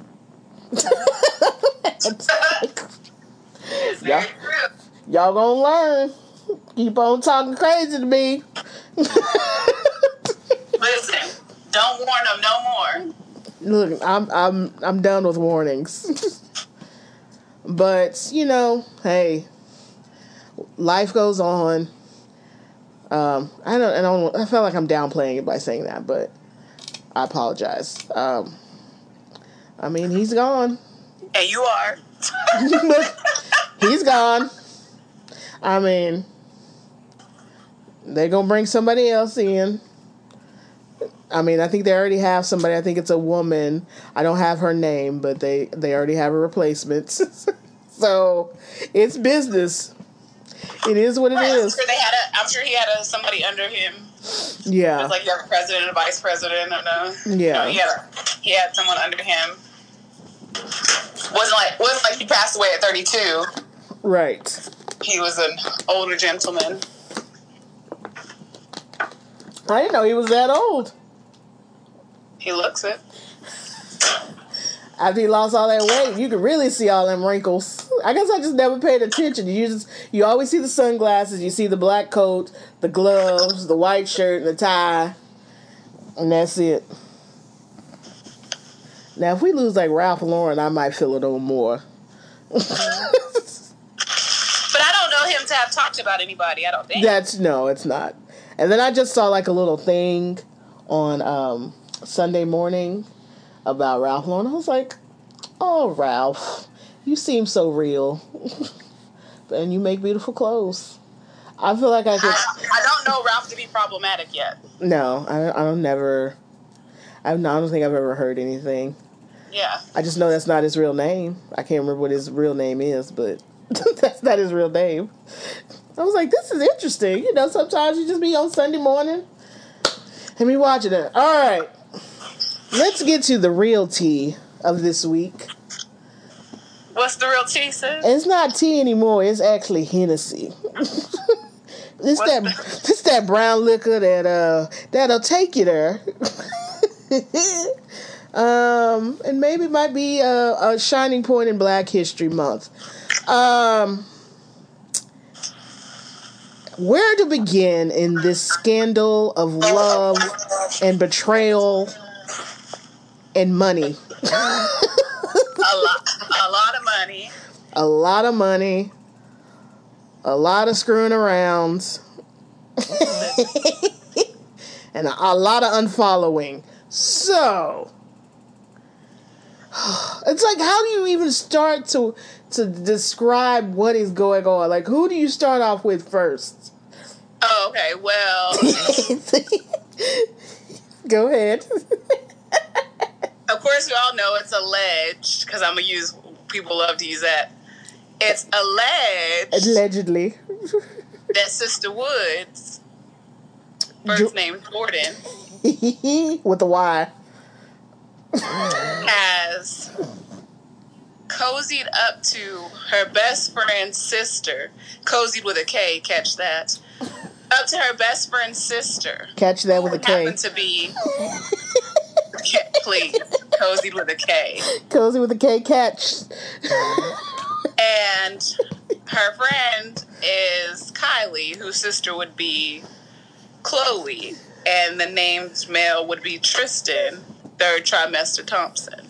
y'all, y'all gonna learn. Keep on talking crazy to me. Listen, don't warn them no more. Look, I'm I'm I'm done with warnings. But you know, hey, life goes on. Um, I don't, I don't. I feel like I'm downplaying it by saying that, but I apologize. Um, I mean, he's gone. And you are. He's gone. I mean, they're gonna bring somebody else in. I mean, I think they already have somebody. I think it's a woman. I don't have her name, but they, they already have a replacement. So it's business. It is what it right, is. I'm sure they had a. I'm sure he had a, somebody under him. Yeah, it's like you have a president and a vice president, and a, yeah, you know, he had a, he had someone under him. wasn't like wasn't like he passed away at thirty-two. Right. He was an older gentleman. I didn't know he was that old. He looks it. After he lost all that weight, you could really see all them wrinkles. I guess I just never paid attention. You just you always see the sunglasses, you see the black coat, the gloves, the white shirt, and the tie, and that's it. Now, if we lose like Ralph Lauren, I might feel it a little more. But I don't know him to have talked about anybody. I don't think. That's no, it's not. And then I just saw like a little thing on um, Sunday morning about Ralph Lauren. I was like, oh, Ralph, you seem so real. And you make beautiful clothes. I feel like I could... I, I don't know Ralph to be problematic yet. No, I, I don't never... I don't, I don't think I've ever heard anything. Yeah. I just know that's not his real name. I can't remember what his real name is, but that's not his real name. I was like, this is interesting. You know, sometimes you just be on Sunday morning and be watching it. All right. Let's get to the real tea of this week. What's the real tea, sis? It's not tea anymore. It's actually Hennessy. It's that the- it's that brown liquor that uh that'll take you there. um, and maybe it might be a, a shining point in Black History Month. Um, where to begin in this scandal of love and betrayal and money. a lot, a lot of money. A lot of money. A lot of screwing around. And a, a lot of unfollowing. So, it's like, how do you even start to to describe what is going on? Like, who do you start off with first? Oh, okay. Well, go ahead. Of course, we all know it's alleged, because I'm gonna use. People love to use that. It's alleged. Allegedly. That Sister Woods, first jo- name Jordan, with a Y, has cozied up to her best friend's sister. Cozied with a K, catch that. Up to her best friend's sister. Catch that with a K. Happened to be, please, cozied with a K. Cozy with a K, catch. And her friend is Kylie, whose sister would be Chloe, and the named male would be Tristan, third trimester Thompson.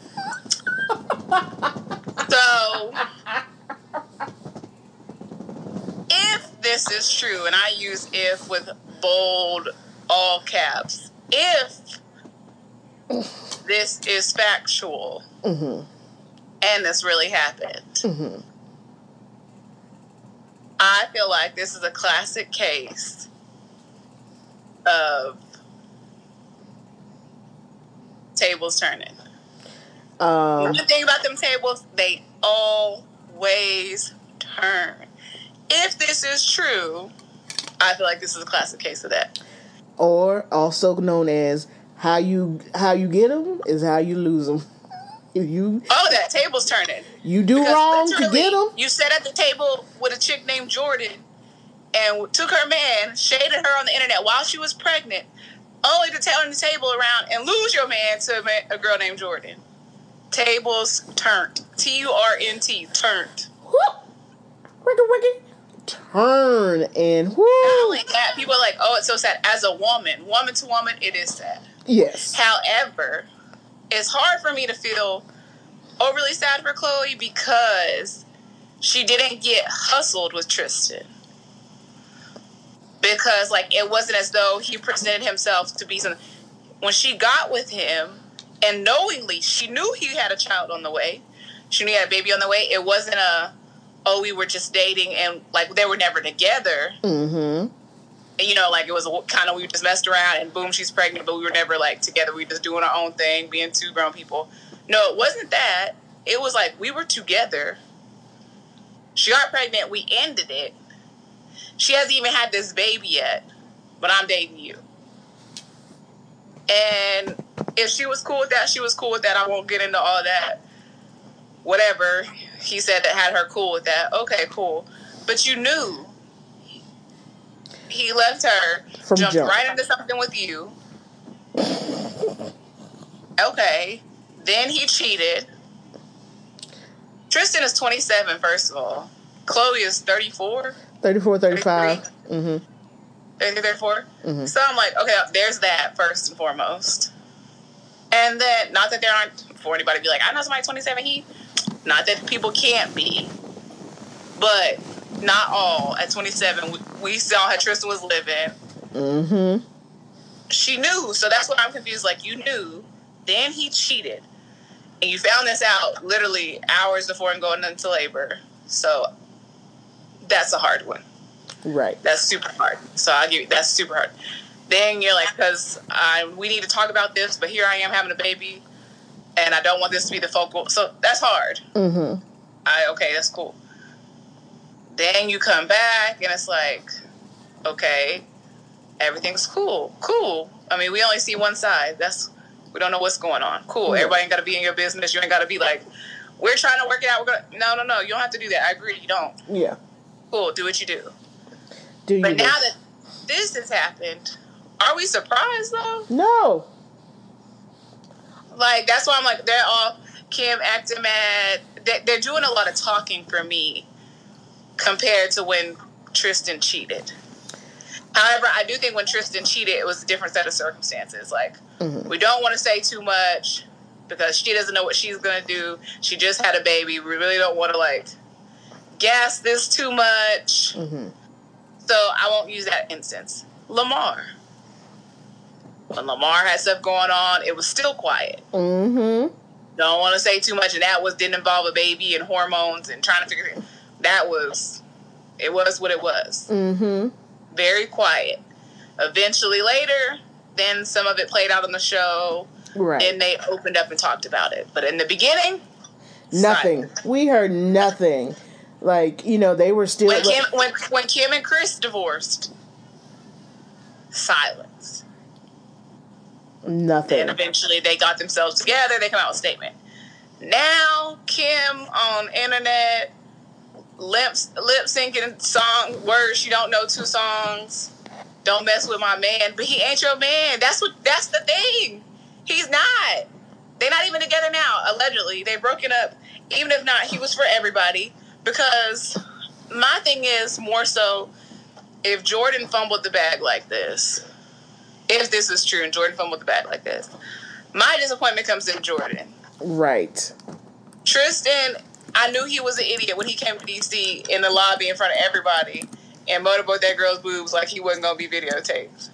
So, if this is true, and I use if with bold, all caps, if this is factual, mm-hmm. and this really happened, mm-hmm. I feel like this is a classic case of tables turning. Um, the thing about them tables, they always turn. If this is true, I feel like this is a classic case of that. Or also known as how you how you get them is how you lose them. If you oh, that table's turning. You do because wrong to get them. You sat at the table with a chick named Jordan and took her man, shaded her on the internet while she was pregnant, only to turn the table around and lose your man to a girl named Jordan. Tables turned. T U R N T, turned. Wicked, wicked. Turn and whoo. Not only that, people are like, oh, it's so sad. As a woman, woman to woman, it is sad. Yes. However, it's hard for me to feel overly sad for Chloe because she didn't get hustled with Tristan. Because, like, it wasn't as though he presented himself to be something. When she got with him, and knowingly, she knew he had a child on the way. She knew he had a baby on the way. It wasn't a, oh, we were just dating and, like, they were never together. Mm-hmm. And, you know, like, it was kind of, we just messed around and boom, she's pregnant, but we were never, like, together. We were just doing our own thing, being two grown people. No, it wasn't that. It was like, we were together. She got pregnant. We ended it. She hasn't even had this baby yet, but I'm dating you. And if she was cool with that, she was cool with that. I won't get into all that. Whatever he said that had her cool with that. Okay, cool. But you knew. He left her, From jumped jump. right into something with you. Okay. Then he cheated. Tristan is twenty-seven, first of all. Chloe is thirty-four. thirty-four, thirty-five. Mm-hmm. thirty-three, thirty-four. Mm-hmm. So I'm like, okay, there's that first and foremost. And then, not that there aren't, for anybody to be like, I know somebody twenty-seven, he, not that people can't be, but not all. At twenty-seven, we, we saw how Tristan was living. Mm-hmm. She knew, so that's what I'm confused. Like, you knew, then he cheated. And you found this out literally hours before him going into labor. So, that's a hard one. Right. That's super hard. So, I'll give you, that's super hard. Then you're like, because we need to talk about this, but here I am having a baby, and I don't want this to be the focal. So, that's hard. Mm-hmm. I, okay, that's cool. Then you come back, and it's like, okay, everything's cool. Cool. I mean, we only see one side. That's, we don't know what's going on. Cool. Yeah. Everybody ain't got to be in your business. You ain't got to be like, we're trying to work it out. We're gonna, no, no, no. You don't have to do that. I agree. You don't. Yeah. Cool. Do what you do. Do you But do. now that this has happened, are we surprised, though? No. Like, that's why I'm like, they're all, Kim acting mad. They're, they're doing a lot of talking for me compared to when Tristan cheated. However, I do think when Tristan cheated, it was a different set of circumstances. Like, mm-hmm. we don't want to say too much because she doesn't know what she's going to do. She just had a baby. We really don't want to, like, gas this too much. Mm-hmm. So I won't use that instance. Lamar. When Lamar had stuff going on, it was still quiet. Mm-hmm. Don't want to say too much, and that was didn't involve a baby and hormones and trying to figure it out. That was, it was what it was. Mm-hmm. Very quiet. Eventually later, then some of it played out on the show. Right. Then they opened up and talked about it. But in the beginning, nothing. Silence. We heard nothing. Like, you know, they were still... When Kim, when, when Kim and Chris divorced, silence. Nothing. And eventually they got themselves together. They come out with a statement. Now, Kim on internet, lip, lip syncing song words. She don't know two songs. Don't mess with my man. But he ain't your man. That's what. That's the thing. He's not. They're not even together now, allegedly. They've broken up. Even if not, he was for everybody. Because my thing is more so, if Jordan fumbled the bag like this, if this is true and Jordan fumbled the bag like this, my disappointment comes in Jordan. Right. Tristan, I knew he was an idiot when he came to D C in the lobby in front of everybody and motorboat that girl's boobs like he wasn't going to be videotaped.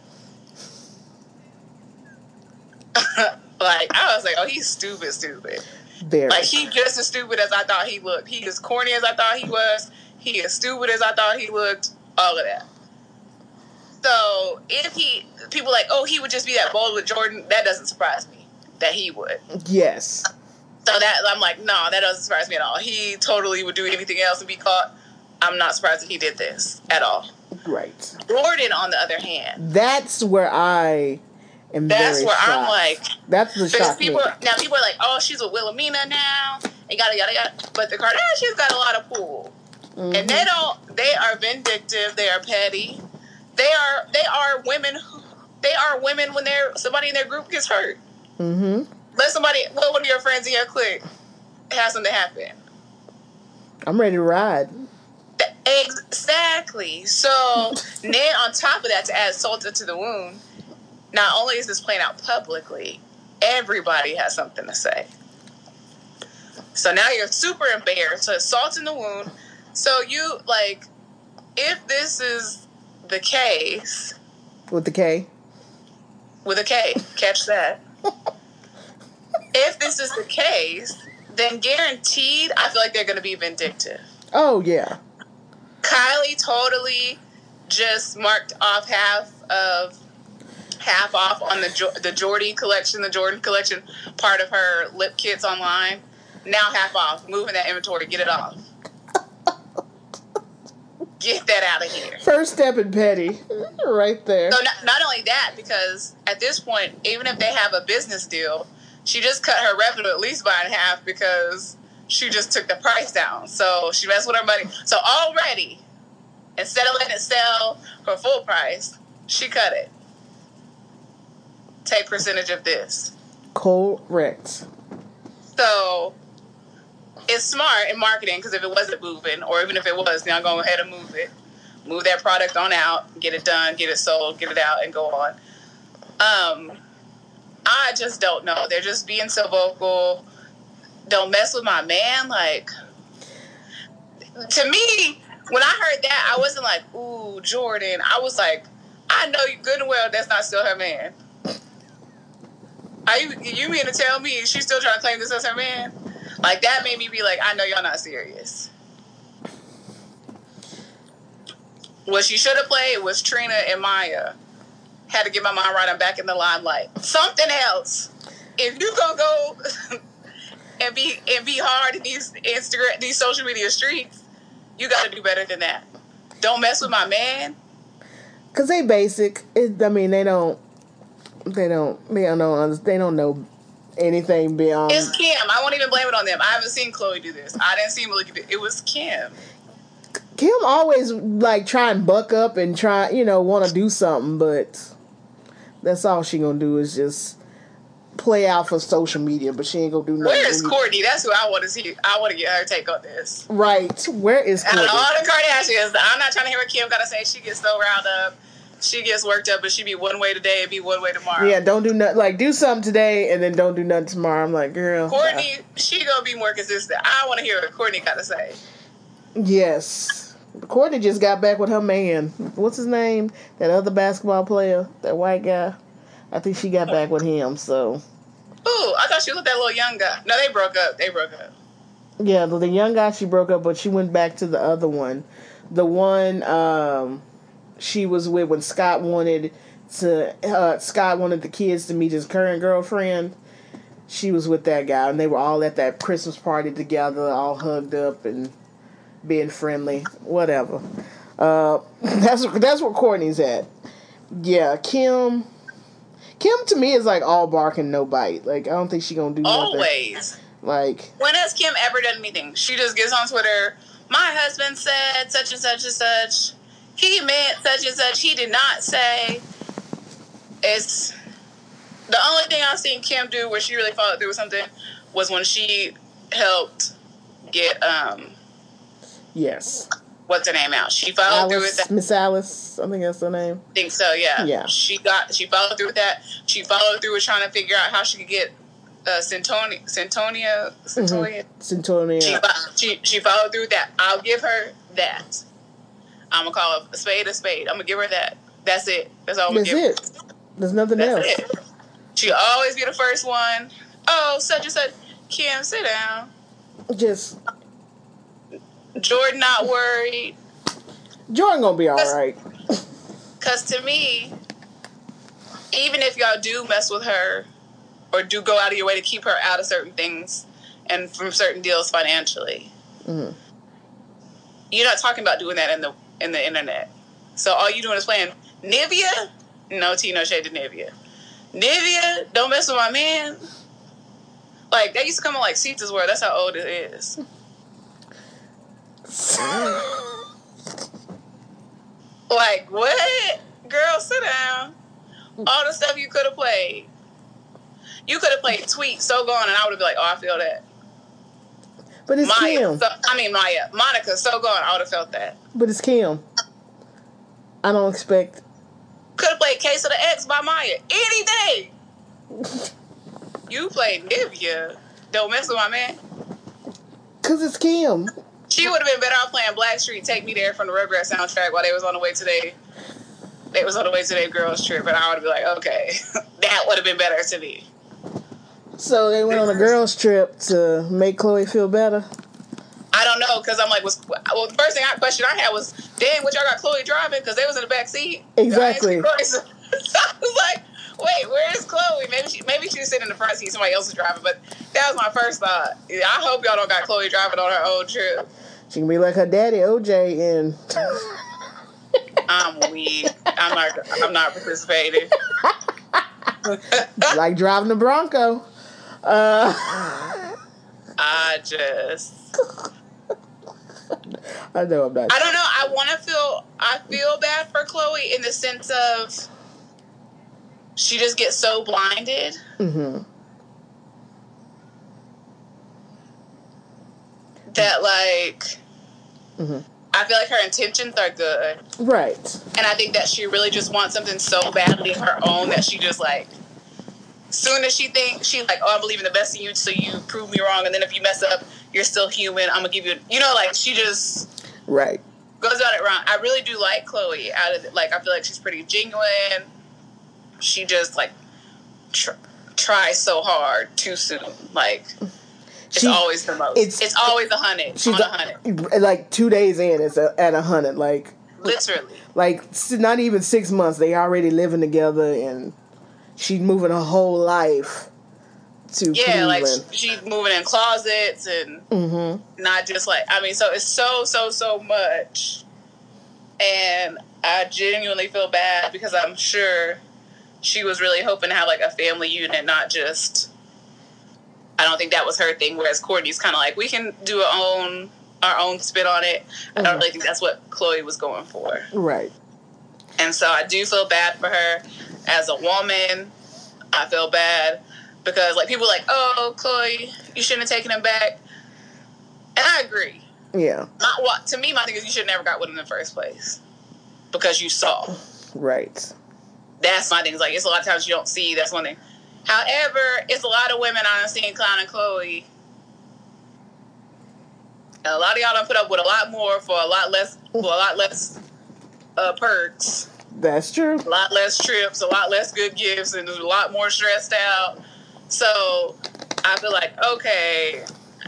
Like, I was like, oh, he's stupid, stupid. Very. Like, he just as stupid as I thought he looked. He as corny as I thought he was. He as stupid as I thought he looked. All of that. So, if he, people like, oh, he would just be that bold with Jordan, that doesn't surprise me. That he would. Yes. So that, I'm like, no, that doesn't surprise me at all. He totally would do anything else and be caught. I'm not surprised that he did this at all. Right. Jordan, on the other hand. That's where I am That's very where shocked. I'm like. That's the shock. People, now, people are like, oh, she's with Wilhelmina now. And yada, yada, yada. But the Kardashians got a lot of pull. Mm-hmm. And they don't, they are vindictive. They are petty. They are, they are women, who, they are women when they're, somebody in their group gets hurt. Mm-hmm. Let somebody, let one of your friends in your clique have something happen. I'm ready to ride. Exactly. So then on top of that, to add salt to the wound, not only is this playing out publicly, everybody has something to say. So now you're super embarrassed. So salt in the wound. So you, like, if this is the case... With the K? With a K. Catch that. If this is the case, then guaranteed, I feel like they're going to be vindictive. Oh, yeah. Kylie totally just marked off half of, half off on the the Jordy collection, the Jordan collection part of her lip kits online. Now half off. Moving that inventory. Get it off. Get that out of here. First step in petty. Right there. So not, not only that, because at this point, even if they have a business deal, she just cut her revenue at least by in half because she just took the price down. So she messed with her money. So already, instead of letting it sell for full price, she cut it. Take percentage of this. Correct. So it's smart in marketing because if it wasn't moving, or even if it was, now go ahead and move it. Move that product on out, get it done, get it sold, get it out, and go on. Um... I just don't know. They're just being so vocal. Don't mess with my man. Like, to me, when I heard that, I wasn't like, ooh, Jordan. I was like, I know you good and well that's not still her man. Are you, you mean to tell me she's still trying to claim this as her man? Like, that made me be like, I know y'all not serious. What she should have played was Trina and Maya. Had to get my mind right. I'm back in the limelight. Something else. If you gonna go and be and be hard in these Instagram, these social media streets, you got to do better than that. Don't mess with my man. Cause they basic. It, I mean, they don't. They don't. They don't know. They don't know anything beyond. It's Kim. I won't even blame it on them. I haven't seen Khloe do this. I didn't see Malika do it. It was Kim. Kim always like try and buck up and try, you know, want to do something, but that's all she gonna do is just play out for social media. But she ain't gonna do nothing. Where is Kourtney? That's who I want to see. I want to get her take on this. Right. Where is Kourtney? Out of all the Kardashians, I'm not trying to hear what Kim gotta say. She gets so riled up. she gets worked up, but she be one way today and be one way tomorrow. Yeah, don't do nothing. Like, do something today and then don't do nothing tomorrow. I'm like, girl. Courtney, uh, she gonna be more consistent. I want to hear what Courtney got to say. Yes. Courtney just got back with her man. What's his name? That other basketball player, that white guy. I think she got back with him, so. Ooh, I thought she was with that little young guy. No, they broke up. They broke up. Yeah, the, the young guy she broke up, but she went back to the other one. The one um, she was with when Scott wanted to. Uh, Scott wanted the kids to meet his current girlfriend. She was with that guy, and they were all at that Christmas party together, all hugged up and being friendly. Whatever. Uh, that's that's where Courtney's at. Yeah, Kim. Kim to me is like all bark and no bite. Like I don't think she gonna do nothing. Always. Like, when has Kim ever done anything? She just gets on Twitter. My husband said such and such and such. He meant such and such. He did not say. It's the only thing I've seen Kim do where she really followed through with something was when she helped get um. Yes. What's her name out? She followed Alice, through with that. Miss Alice, I think that's her name. I think so. Yeah. Yeah. She got. She followed through with that. She followed through with trying to figure out how she could get. Uh, Centonia, Centonia, Centonia. Mm-hmm. Centonia. She, she she followed through with that. I'll give her that. I'm gonna call a spade a spade. I'm gonna give her that. That's it. That's all I'm gonna That's give it. Her. There's nothing That's else. It. She always be the first one. Oh, such and such. Kim, sit down. Just Jordan not worried. Jordan gonna be all right. Cause to me, even if y'all do mess with her. Or do go out of your way to keep her out of certain things and from certain deals financially. Mm-hmm. You're not talking about doing that in the in the internet. So all you doing is playing Nivea? No tea, no shade to Nivea. Nivea, don't mess with my man. Like, that used to come on like Seats' World. That's how old it is. Like, what? Girl, sit down. All the stuff you could have played. You could have played Tweet, So Gone, and I would have been like, oh, I feel that. But it's Maya, Kim. So, I mean, Maya. Monica, So Gone, I would have felt that. But it's Kim. I don't expect... Could have played Case of the X by Maya. Any day. You played Nivea. Don't mess with my man. Because it's Kim. She would have been better off playing Blackstreet, Take Me There from the Rugrats soundtrack while they was on the way to their... They was on the way to their girls' trip, and I would have been like, okay, that would have been better to me. So they went on a girls' trip to make Chloe feel better? I don't know, because I'm like, was, well, the first thing I question I had was, dang, what y'all got Chloe driving? Because they was in the back seat. Exactly. So I was like, wait, where is Chloe? Maybe she maybe she was sitting in the front seat, somebody else was driving, but that was my first thought. I hope y'all don't got Chloe driving on her own trip. She can be like her daddy, O J, and... I'm weak. I'm not, I'm not participating. Like driving the Bronco. Uh, I just... I know I'm not... I don't know. I want to feel... I feel bad for Chloe in the sense of... She just gets so blinded. Mm-hmm. That, like... Mm-hmm. I feel like her intentions are good. Right. And I think that she really just wants something so badly of her own that she just, like... Soon as she thinks, she's like, oh, I believe in the best in you, so you prove me wrong, and then if you mess up, you're still human, I'm gonna give you... You know, like, she just... Right. Goes about it wrong. I really do like Chloe. Out of the, like, I feel like she's pretty genuine. She just, like, tr- tries so hard too soon. Like, it's she, always the most. It's, it's always a hundred. She's on a hundred. Like, two days in, it's a, at a hundred. Like, literally. Like, not even six months. They already living together, and she's moving her whole life to yeah, Cleveland. like, she's moving in closets and mm-hmm. not just, like, I mean, so it's so, so, so much. And I genuinely feel bad because I'm sure she was really hoping to have, like, a family unit, not just... I don't think that was her thing, whereas Courtney's kind of like, we can do our own, our own spin on it. Mm-hmm. I don't really think that's what Chloe was going for. Right. And so I do feel bad for her. As a woman, I feel bad because, like, people are like, oh, Chloe, you shouldn't have taken him back. And I agree. Yeah. My, well, to me, my thing is you should have never got with him in the first place because you saw. Right. That's my thing. It's like, it's a lot of times you don't see. That's one thing. However, it's a lot of women I've seen clowning Chloe. And a lot of y'all done put up with a lot more for a lot less, for a lot less uh, perks. That's true. A lot less trips, a lot less good gifts, and a lot more stressed out. So I feel like, okay,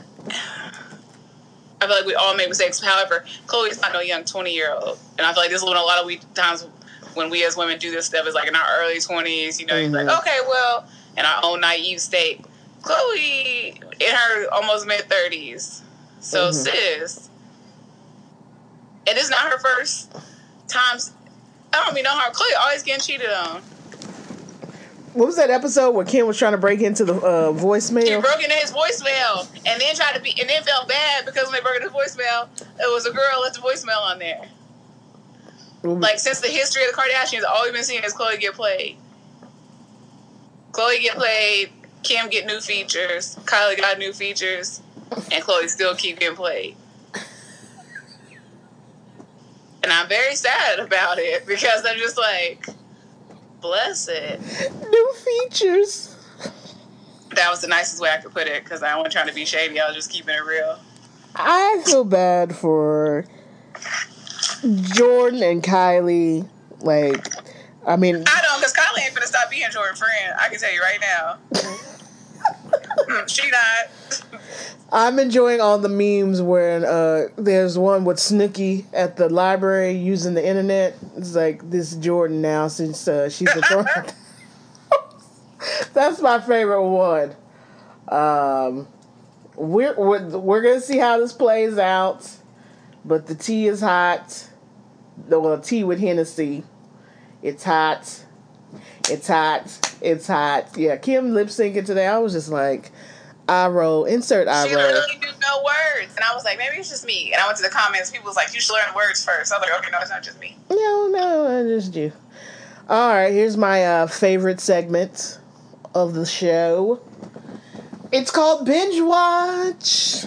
I feel like we all make mistakes. However, Chloe's not no young twenty-year-old. And I feel like this is when a lot of we times when we as women do this stuff is like in our early twenties, you know, mm-hmm. You're like, okay, well, in our own naive state. Chloe in her almost mid-thirties. So, mm-hmm. sis, it is not her first time. I don't mean know her. Chloe always getting cheated on. What was that episode where Kim was trying to break into the uh, voicemail? She broke into his voicemail and then tried to be, and then felt bad because when they broke into his voicemail, it was a girl left the voicemail on there. Mm-hmm. Like, since the history of the Kardashians, all we've been seeing is Chloe get played. Chloe get played, Kim get new features, Kylie got new features, and Chloe still keep getting played. And I'm very sad about it because I'm just like, bless it. New features. That was the nicest way I could put it because I wasn't trying to be shady. I was just keeping it real. I feel bad for Jordan and Kylie. Like, I mean, I don't, because Kylie ain't finna stop being Jordan's friend. I can tell you right now. She not. I'm enjoying all the memes where uh, there's one with Snooki at the library using the internet. It's like, this Jordan now since uh, she's a friend. That's my favorite one. Um, we're, we're we're gonna see how this plays out, but the tea is hot. The well, tea with Hennessy. It's hot. It's hot. It's hot. Yeah, Kim lip syncing today. I was just like, eye roll. Insert eye roll. She literally knew no words, and I was like, maybe it's just me. And I went to the comments. People was like, you should learn words first. I was like, okay, no, it's not just me. No, no, it's just you. All right, here's my uh, favorite segment of the show. It's called Binge Watch.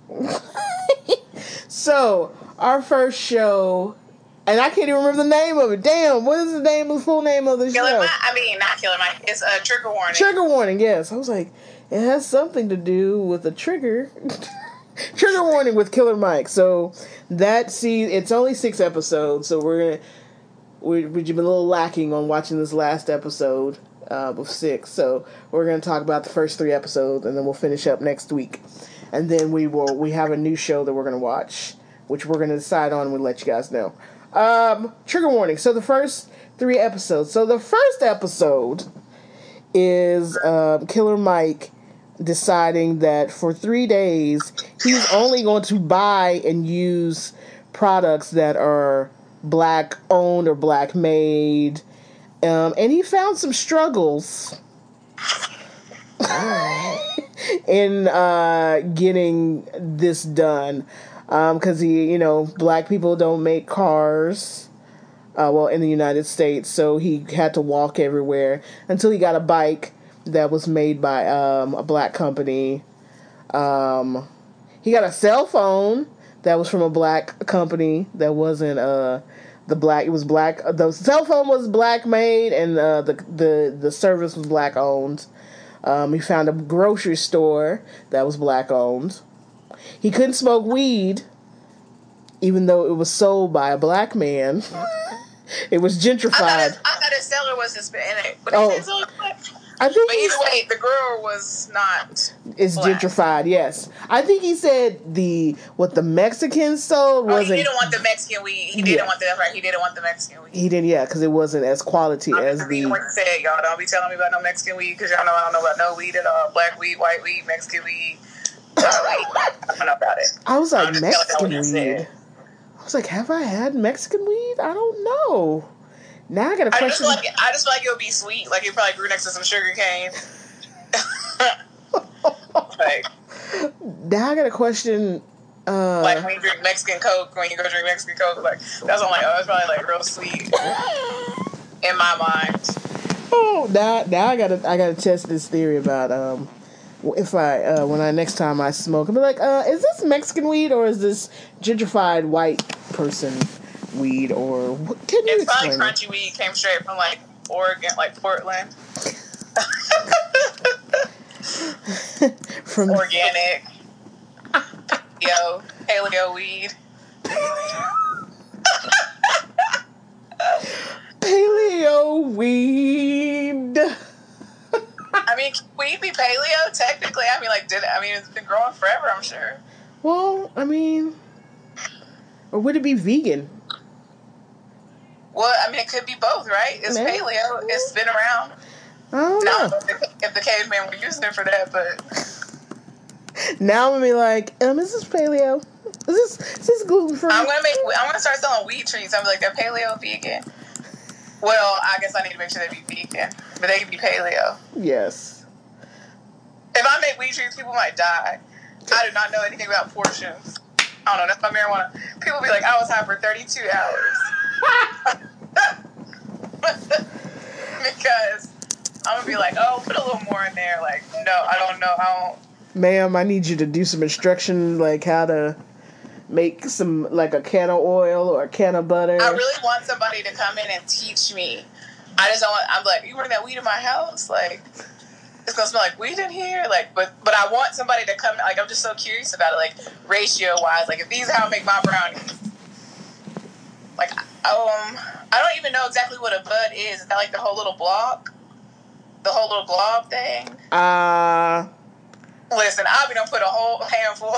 So, our first show, and I can't even remember the name of it. Damn, what is the name, the full name of the Killer show? Mike? I mean, not Killer Mike. It's a uh, Trigger Warning. Trigger Warning, yes. I was like, it has something to do with a trigger. Trigger Warning with Killer Mike. So, that, see, it's only six episodes, so we're going to, we've been a little lacking on watching this last episode. Uh, with six, so we're going to talk about the first three episodes, and then we'll finish up next week, and then we will we have a new show that we're going to watch, which we're going to decide on and we'll let you guys know. Um, trigger warning. So the first three episodes. So the first episode is um, Killer Mike deciding that for three days he's only going to buy and use products that are black owned or black made. Um, and he found some struggles in uh, getting this done. Because, um, he, you know, black people don't make cars, uh, well, in the United States. So he had to walk everywhere until he got a bike that was made by um, a black company. Um, he got a cell phone that was from a black company that wasn't... Uh, The black, it was black. The cell phone was black made, and uh, the the the service was black owned. Um, he found a grocery store that was black owned. He couldn't smoke weed, even though it was sold by a black man. It was gentrified. I thought his seller was Hispanic, but oh. he said I think but either way, the girl was not. It's black. Gentrified, yes. I think he said the what the Mexicans sold wasn't. Oh, he didn't want the Mexican weed. He didn't yeah. want the that's right. He didn't want the Mexican weed. He didn't, yeah, because it wasn't as quality I'm as the. What to say, y'all don't be telling me about no Mexican weed because y'all know I don't know about no weed at all. Black weed, white weed, Mexican weed. I don't know about it. I was like Mexican weed. I was like, have I had Mexican weed? I don't know. Now I got a question. I just, like, I just feel like it would be sweet. Like it probably grew next to some sugar cane. Like, now I got a question. Uh, like when you drink Mexican Coke, when you go drink Mexican Coke, like that's what I'm like. Oh, it's probably like real sweet in my mind. Oh, now now I gotta I gotta test this theory about um if I uh, when I next time I smoke, I'll be like, uh, is this Mexican weed or is this gentrified white person weed, or what, can you it's explain? It's probably crunchy weed came straight from like Oregon, like Portland. From organic, yo, paleo weed. Paleo weed. I mean, can weed be paleo? Technically, I mean, like, did I mean it's been growing forever? I'm sure. Well, I mean, or would it be vegan? Well, I mean, it could be both, right? It's Maybe. paleo. It's been around. I don't now, know. If the, if the caveman were using it for that, but now I'm gonna be like, um, is this paleo? Is this is this gluten free? I'm gonna make. I'm gonna start selling weed treats. I'm like, they're paleo, vegan. Well, I guess I need to make sure they be vegan, but they can be paleo. Yes. If I make weed treats, people might die. I do not know anything about portions. I don't know. That's my marijuana. People be like, I was high for thirty-two hours. Because I'm going to be like, oh, put a little more in there. Like, no, I don't know. I don't. Ma'am, I need you to do some instruction, like how to make some, like a can of oil or a can of butter. I really want somebody to come in and teach me. I just don't want, I'm like, you bring that weed in my house? Like, it's going to smell like weed in here? Like, but but I want somebody to come, like, I'm just so curious about it, like, ratio-wise. Like, if these are how I make my brownies. Like, um, I don't even know exactly what a bud is. Is that, like, the whole little block? The whole little glob thing? Uh... Listen, I'll be done put a whole handful.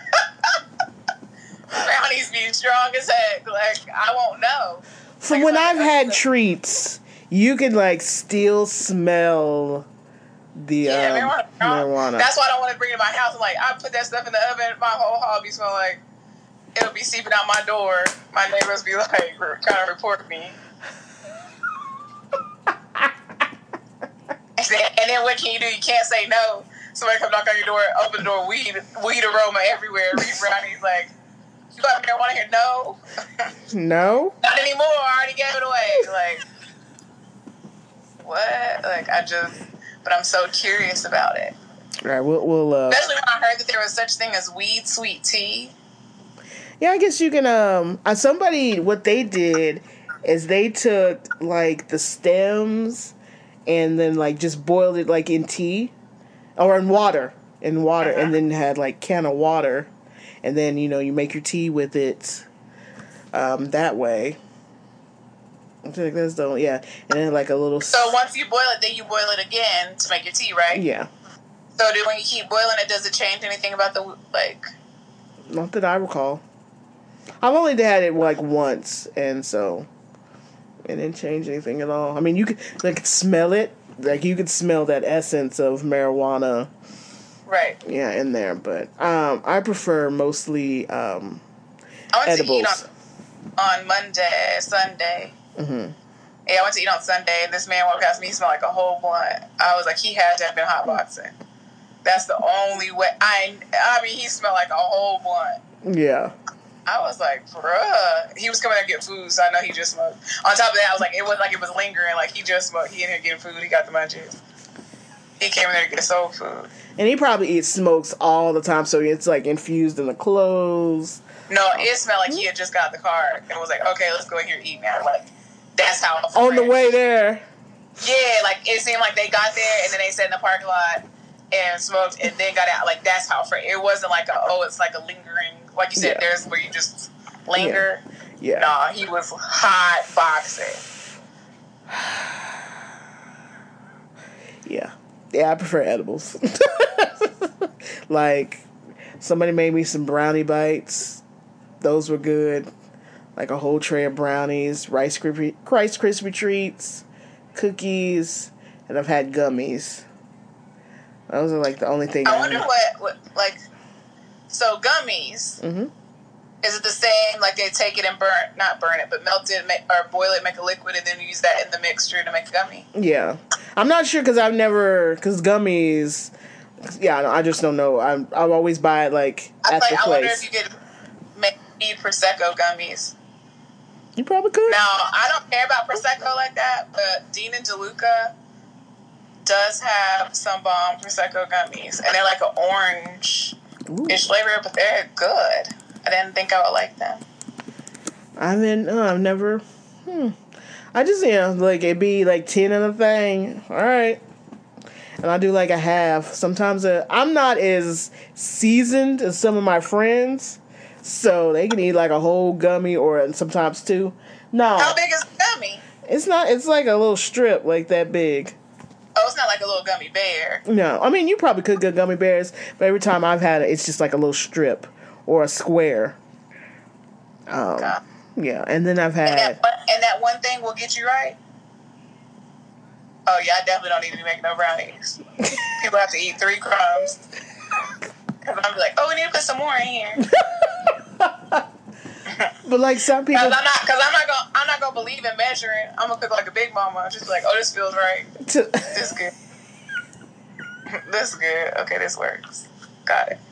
Brownies be strong as heck. Like, I won't know. From like, when I've had the, treats, you can, like, still smell the yeah, um, marijuana. marijuana. That's why I don't want to bring it to my house. I'm like, I put that stuff in the oven, my whole hobby smell like, it'll be seeping out my door. My neighbors be like, kind of report me. and, then, and then what can you do? You can't say no. Somebody come knock on your door, open the door, weed, weed aroma everywhere. Weed brownies, like, you got marijuana here? No. No? Not anymore. I already gave it away. Like, what? Like, I just, but I'm so curious about it. All right, we'll, we'll uh... especially when I heard that there was such thing as weed sweet tea. Yeah, I guess you can, um, uh, somebody, what they did is they took, like, the stems and then, like, just boiled it, like, in tea. Or in water, in water, uh-huh. and then had like can of water, and then you know you make your tea with it, um, that way. I think that's the yeah, and then like a little. So once you boil it, then you boil it again to make your tea, right? Yeah. So do when you keep boiling it, does it change anything about the like? Not that I recall. I've only had it like once, and so it didn't change anything at all. I mean, you could like smell it. Like, you could smell that essence of marijuana. Right. Yeah, in there. But um, I prefer mostly um, I went edibles. to eat on, on Monday, Sunday. Mm-hmm. Yeah, I went to eat on Sunday, and this man walked past me. He smelled like a whole blunt. I was like, he had to have been hotboxing. That's the only way. I, I mean, he smelled like a whole blunt. Yeah. I was like, bruh. He was coming to get food, so I know he just smoked. On top of that, I was like, it wasn't like it was lingering. Like, he just smoked. He in here getting food. He got the munchies. He came in there to get soul food. And he probably eats smokes all the time, so it's, like, infused in the clothes. No, it smelled like he had just got the card and was like, okay, let's go in here and eat now. Like, that's how. On the way there. Yeah, like, it seemed like they got there, and then they sat in the parking lot and smoked, and then got out. Like, that's how fresh. It wasn't like, a, oh, it's like a lingering. Like you said, yeah. There's where you just linger. Yeah. yeah. Nah, he was hot boxing. Yeah. Yeah, I prefer edibles. Like, somebody made me some brownie bites. Those were good. Like a whole tray of brownies, Rice Krispie, Rice Krispie treats, cookies, and I've had gummies. Those are like the only thing. I, I wonder what, what, like, so gummies. Mm-hmm. Is it the same? Like they take it and burn, not burn it, but melt it, make, or boil it, make a liquid, and then use that in the mixture to make a gummy. Yeah, I'm not sure because I've never because gummies. Yeah, I just don't know. I'm I always buy it like I at like, the I place. wonder if you could make Prosecco gummies. You probably could. Now I don't care about Prosecco like that, but Dean and DeLuca does have some bomb Prosecco gummies, and they're like an orange-ish flavor, but they're good. I didn't think I would like them. I mean, uh, I've never. Hmm. I just, you know, like, it'd be like ten in a thing. All right. And I do like a half. Sometimes uh, I'm not as seasoned as some of my friends, so they can eat like a whole gummy or sometimes two. No. How big is the gummy? It's not, it's like a little strip like that big. Oh, it's not like a little gummy bear. No. I mean, you probably could get gummy bears, but every time I've had it, it's just like a little strip or a square. Um, God. Yeah, and then I've had... And that, one, and that one thing will get you right? Oh, yeah, I definitely don't need to be making no brownies. People have to eat three crumbs. Because I'm like, oh, we need to put some more in here. But like some people... Because I'm not, cause I'm not going I'm not gonna believe in measuring. I'm going to cook like a big mama. Just be like, oh, this feels right. This is good. This is good. Okay, this works. Got it.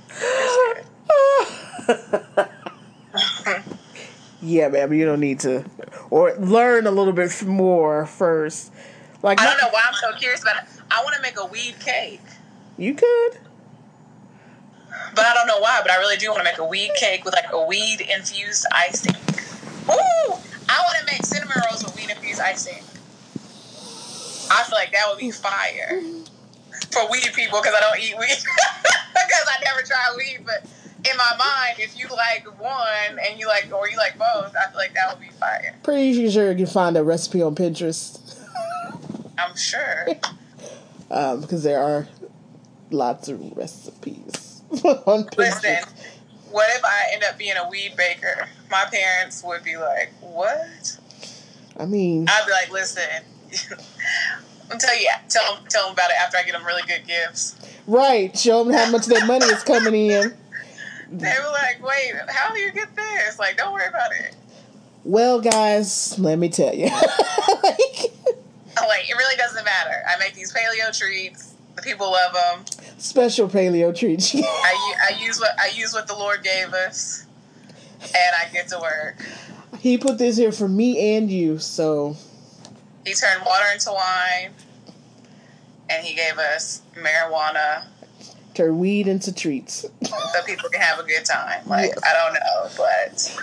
This good. Yeah, man, but you don't need to, or learn a little bit more first. Like I don't know why I'm so curious about it. I want to make a weed cake. You could, but I don't know why. But I really do want to make a weed cake with like a weed infused icing. Ooh, I want to make cinnamon rolls with weed infused icing. I feel like that would be fire for weed people because I don't eat weed because I never tried weed, but. In my mind, if you like one and you like, or you like both, I feel like that would be fire. Pretty sure you can find a recipe on Pinterest. I'm sure. um, because there are lots of recipes on Pinterest. Listen, what if I end up being a weed baker? My parents would be like, what? I mean... I'd be like, listen, I'll tell you, tell them, tell them about it after I get them really good gifts. Right. Show them how much their money is coming in. They were like, wait, how do you get this? Like, don't worry about it. Well, guys, let me tell you. like, like, it really doesn't matter. I make these paleo treats. The people love them. Special paleo treats. I, I use what I use what the Lord gave us, and I get to work. He put this here for me and you, so... He turned water into wine, and he gave us marijuana. Turn weed into treats. So people can have a good time. Like, yes. I don't know, but...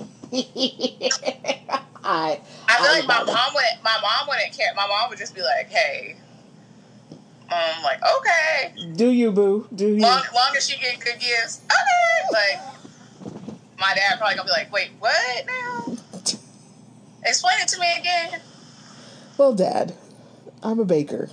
I, I feel I like my mom would my mom wouldn't care. My mom would just be like, hey. Um, like, okay. Do you, boo? Do you? Long, long as she get good gifts. Okay. Like, my dad probably gonna be like, wait, what now? Explain it to me again. Well, Dad, I'm a baker.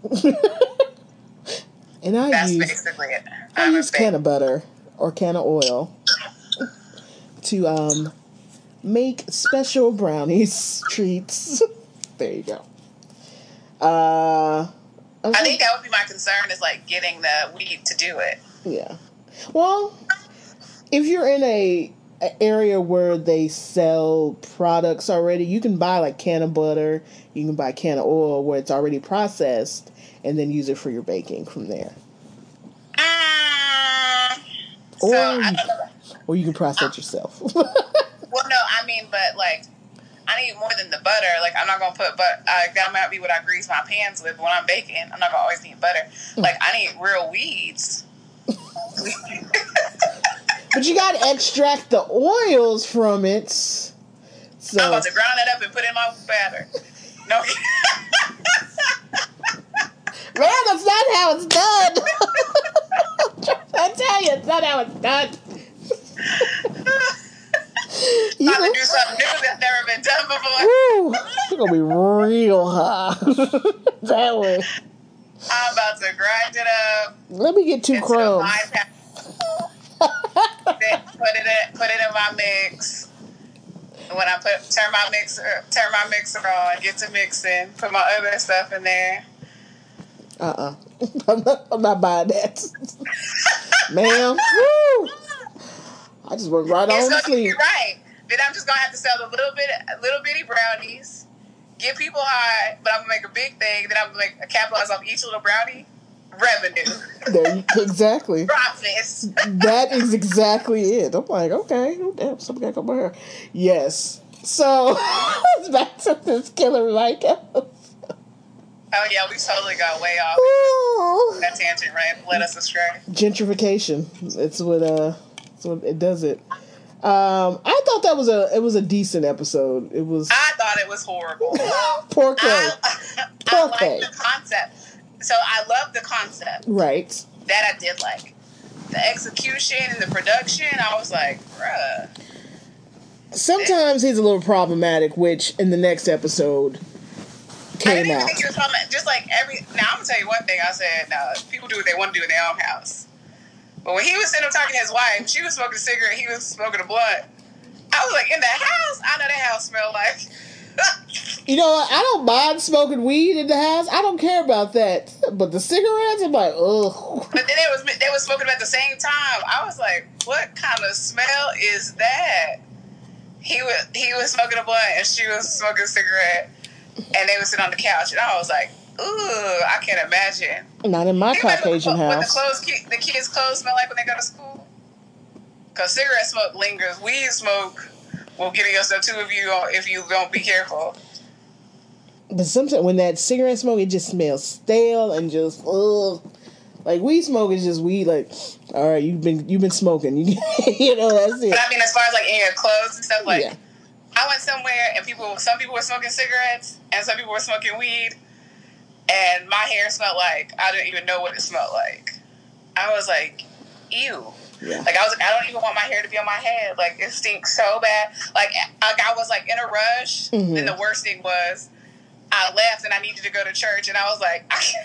And I That's use, basically it. I I'm use can of butter or can of oil to um make special brownies, treats. There you go. Uh, okay. I think that would be my concern is like getting the weed to do it. Yeah. Well, if you're in a, a area where they sell products already, you can buy like can of butter, you can buy a can of oil where it's already processed. And then use it for your baking from there. Um, or, so I don't know. Or you can process yourself. Well, no, I mean, but like, I need more than the butter. Like, I'm not gonna put, but uh, that might be what I grease my pans with when I'm baking. I'm not gonna always need butter. Like, I need real weeds. But you gotta extract the oils from it. So. I'm about to grind it up and put it in my batter. No. Man, that's not how it's done. I tell you, it's not how it's done. You trying to do something new that's never been done before. Woo, it's gonna be real high. That way. I'm about to grind it up. Let me get two crumbs. Put it in, put it in my mix. When I put turn my mixer turn my mixer on, get to mixing, put my other stuff in there. Uh-uh. I'm not, I'm not buying that. Ma'am. Woo! I just went right it's on to sleep. You're right. Then I'm just going to have to sell a little bit, little bitty brownies, get people high, but I'm going to make a big thing. Then I'm going to make capitalize off each little brownie. Revenue. There you, exactly. Profits. That is exactly it. I'm like, okay. Oh, damn, something got to come over here. Yes. So, it's back to this Killer Mike episode. Oh, yeah, we totally got way off. Ooh. That tangent, right? Led us astray. Gentrification. It's what, uh, it's what it does it. Um, I thought thought that was a it was a decent episode. It was. I thought it was horrible. Poor Kay. I, Poor I like Kay. the concept. So I love the concept. Right. That I did like. The execution and the production, I was like, bruh. Sometimes he's a little problematic, which in the next episode came I didn't even out. think he was problematic. Just like every. Now I'm gonna tell you one thing. I said, no, people do what they want to do in their own house. But when he was sitting up talking to his wife, she was smoking a cigarette, he was smoking a blunt. I was like, in the house? I know that house smelled like. You know what? I don't mind smoking weed in the house. I don't care about that. But the cigarettes, I'm like, ugh. But then they was they was smoking them at the same time. I was like, what kind of smell is that? He was he was smoking a blunt and she was smoking a cigarette, and they would sit on the couch, and I was like, ooh, I can't imagine. Not in my Think about Caucasian what, house. What the clothes, the kids' clothes smell like when they go to school. Because cigarette smoke lingers. Weed smoke will get in yourself too if you don't, if you don't be careful. But sometimes when that cigarette smoke, it just smells stale and just ugh. Like weed smoke is just weed. Like, all right, you've been you've been smoking. You, you know that's it. But I mean, as far as like in your clothes and stuff, like Yeah. I went somewhere and people, some people were smoking cigarettes and some people were smoking weed, and my hair smelled like I didn't even know what it smelled like. I was like, ew. Yeah. Like I was like, I don't even want my hair to be on my head. Like it stinks so bad. Like I, I was like in a rush. Mm-hmm. And the worst thing was, I left and I needed to go to church, and I was like, I can't,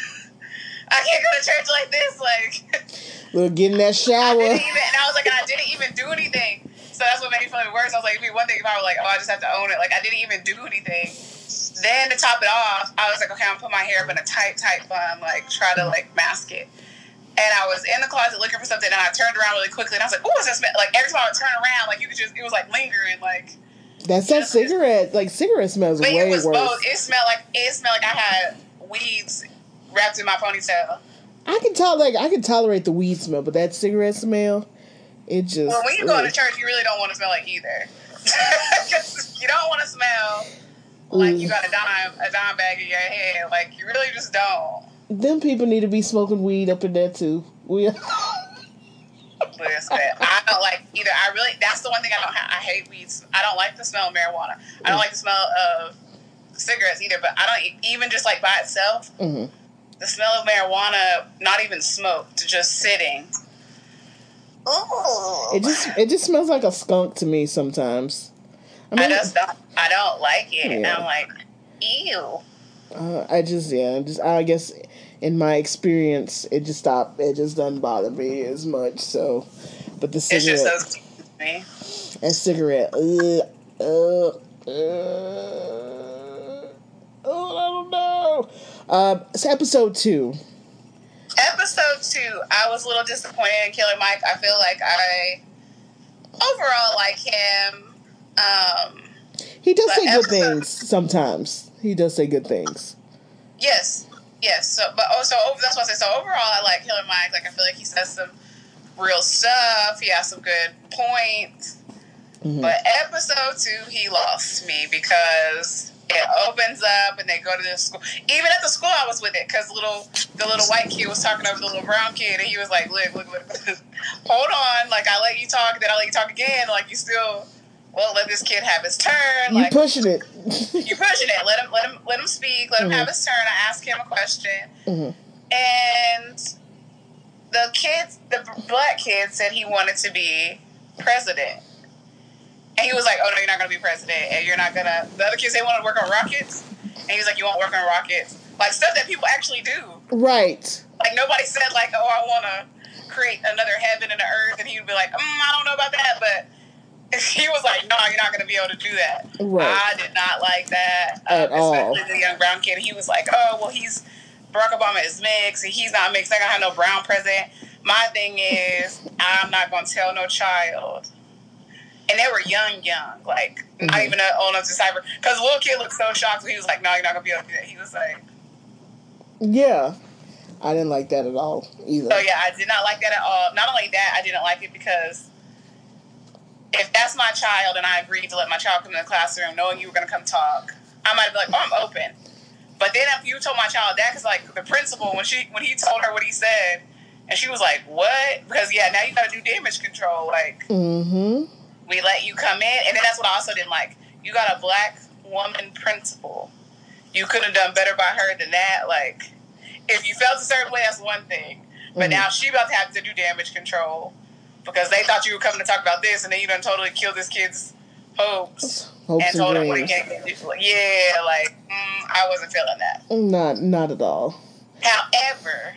I can't go to church like this. Like, We'll get in that shower. I didn't even, and I was like, and I didn't even do anything. So that's what made me feel even worse. I was like, it'd be one thing if I were like, oh, I just have to own it. Like I didn't even do anything. Then to top it off, I was like, okay, I'm gonna put my hair up in a tight, tight bun, like try to like mask it. And I was in the closet looking for something, and I turned around really quickly, and I was like, "Oh, what's that smell?" Like every time I would turn around, like you could just—it was like lingering, like. That's that cigarette. Like cigarette smells But way it was worse. both. It smelled like it smelled like I had weeds wrapped in my ponytail. I can tol- like I can tolerate the weed smell, but that cigarette smell, it just. Well, when you go ugh. to church, you really don't want to smell like either. You don't want to smell like Mm. you got a dime, a dime bag in your head. Like you really just don't. Them people need to be smoking weed up in there too. We. Listen, I don't like either. I really, that's the one thing I don't have. I hate weeds. I don't like the smell of marijuana. I don't like the smell of cigarettes either, but I don't even just like by itself. Mm-hmm. The smell of marijuana, not even smoked, just sitting. Ooh. It just it just smells like a skunk to me sometimes. I I mean, just don't, I don't like it. And Yeah. I'm like, ew. uh, I just yeah, just I guess in my experience, it just stopped. It just doesn't bother me as much. So, but the It's just cigarette, so to me. and cigarette, ugh, ugh, ugh, oh, I don't know. Uh, it's episode two. Episode two, I was a little disappointed in Killer Mike. I feel like I overall like him. Um, He does But say good episode- things sometimes. He does say good things. yes, yes. So, but also that's what I say. So overall, I like Killer Mike. Like I feel like he says some real stuff. He has some good points. Mm-hmm. But episode two, he lost me because it opens up and they go to this school. Even at the school, I was with it because little the little white kid was talking over the little brown kid, and he was like, "Look, look, look, hold on. Like I let you talk, then I let you talk again. Like you still won't let this kid have his turn. You Like pushing it. you pushing it. Let him, let him, let him speak. Let him Mm-hmm. have his turn. I asked him a question, Mm-hmm. and the kid, the black kid, said he wanted to be president. And he was like, "Oh no, you're not gonna be president, and you're not gonna." The other kids, they want to work on rockets, and he was like, "You won't work on rockets." Like stuff that people actually do. Right. Like nobody said like, "Oh, I want to create another heaven and an earth," and he would be like, mm, "I don't know about that," but he was like, "No, you're not gonna be able to do that." Right. I did not like that At um, all. especially the young brown kid. He was like, "Oh, well, he's Barack Obama is mixed, and he's not mixed. I gotta have no brown president." My thing is, I'm not gonna tell no child. And they were young, young, like mm-hmm. not even old enough to decipher. Because the little kid looked so shocked when he was like, "No, you're not gonna be able to do that." He was like, Yeah. I didn't like that at all either. so yeah, I did not like that at all. Not only that, I didn't like it because if that's my child and I agreed to let my child come in the classroom knowing you were gonna come talk, I might be like, "Oh, I'm open." But then if you told my child that, because like the principal, when she when he told her what he said, and she was like, "What?" Because yeah, now you gotta do damage control, like. Mm-hmm. we let you come in. And then that's what I also didn't like. You got a black woman principal. You could have done better by her than that. Like, if you felt a certain way, that's one thing. But mm-hmm. now she about to have to do damage control because they thought you were coming to talk about this, and then you done totally killed this kid's hopes, hopes and told him what he can't do. Yeah, like, mm, I wasn't feeling that. Not, not at all. However,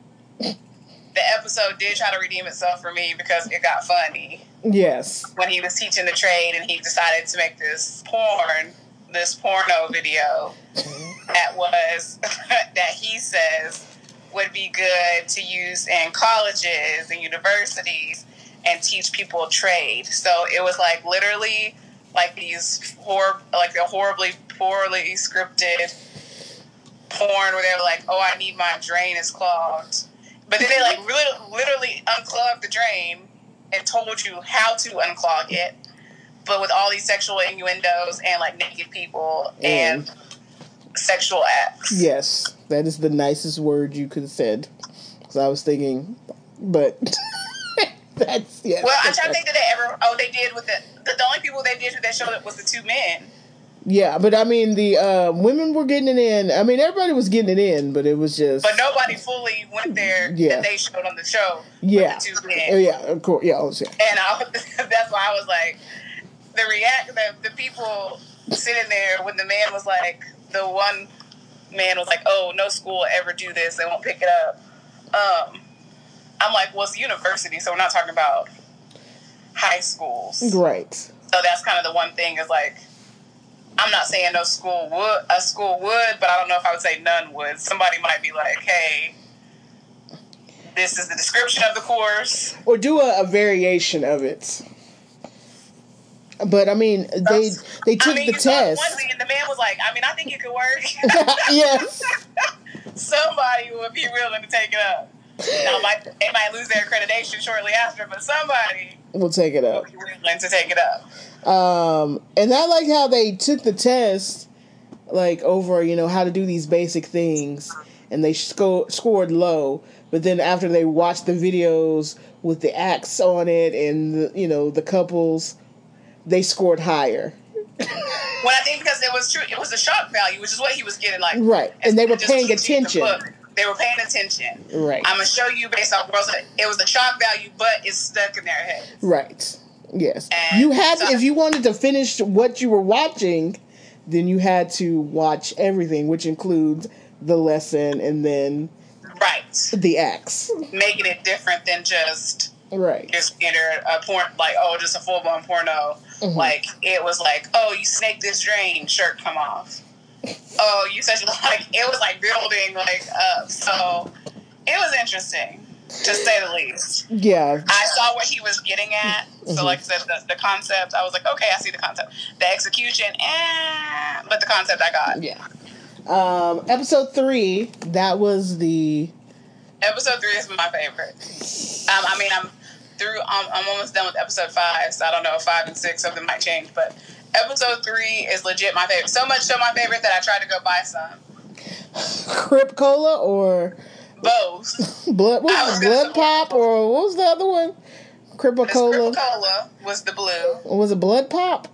the episode did try to redeem itself for me because it got funny. Yes. When he was teaching the trade and he decided to make this porn, this porno video that was, that he says would be good to use in colleges and universities and teach people trade. So it was like literally like these hor- like a horribly poorly scripted porn where they're like, oh, I need my drain is clogged. But then they like really, literally unclogged the drain and told you how to unclog it, but with all these sexual innuendos and like naked people mm. and sexual acts. Yes, that is the nicest word you could have said. Because I was thinking, but that's yeah. Well, I'm trying to think that they ever. Oh, they did with the the, the only people they did that showed it was the two men. Yeah, but I mean, the uh, women were getting it in. I mean, everybody was getting it in, but it was just. But nobody fully went there yeah. that they showed on the show. Yeah. With the two men. Oh, yeah, of course. Yeah, oh, yeah. And I, that's why I was like, the react, the, the people sitting there when the man was like, the one man was like, oh, no school will ever do this. They won't pick it up. Um, I'm like, well, it's university, so we're not talking about high schools. Right. So that's kind of the one thing is like, I'm not saying no school would, a school would, but I don't know if I would say none would. Somebody might be like, hey, this is the description of the course. Or do a, a variation of it. But, I mean, they they took I mean, the you test. One thing, and the man was like, I mean, I think it could work. Yes. Somebody would be willing to take it up. Now, might, they might lose their accreditation shortly after, but somebody will take it up. Will be willing to take it up. Um, and I like how they took the test, like, over, you know, how to do these basic things, and they sco- scored low, but then after they watched the videos with the acts on it and, the, you know, the couples, they scored higher. Well, I think because it was true, it was a shock value, which is what he was getting, like. Right, and they were paying attention. The they were paying attention. Right. I'm going to show you based off worlds. It was a shock value, but it's stuck in their heads. Right. Yes. And you had so, to, if you wanted to finish what you were watching, then you had to watch everything, which includes the lesson and then right. the acts. Making it different than just right. your standard uh, porn, like, oh, just a full-blown porno. Mm-hmm. Like, it was like, oh, you snake this drain, shirt come off. Oh, you such like, it was like building, like, up. So, it was interesting. To say the least. Yeah. I saw what he was getting at. So, mm-hmm. like I said, the, the concept, I was like, okay, I see the concept. The execution, eh, but the concept I got. Yeah. Um, episode three, that was the... Episode three is my favorite. Um, I mean, I'm through, I'm, I'm almost done with episode five, so I don't know if five and six, something might change, but episode three is legit my favorite. So much so my favorite that I tried to go buy some. Crip Cola or... Both. Blood, what was it, Blood Pop, or what was the other one? Cripple Cola. Cripple Cola was the blue. Or was it Blood Pop?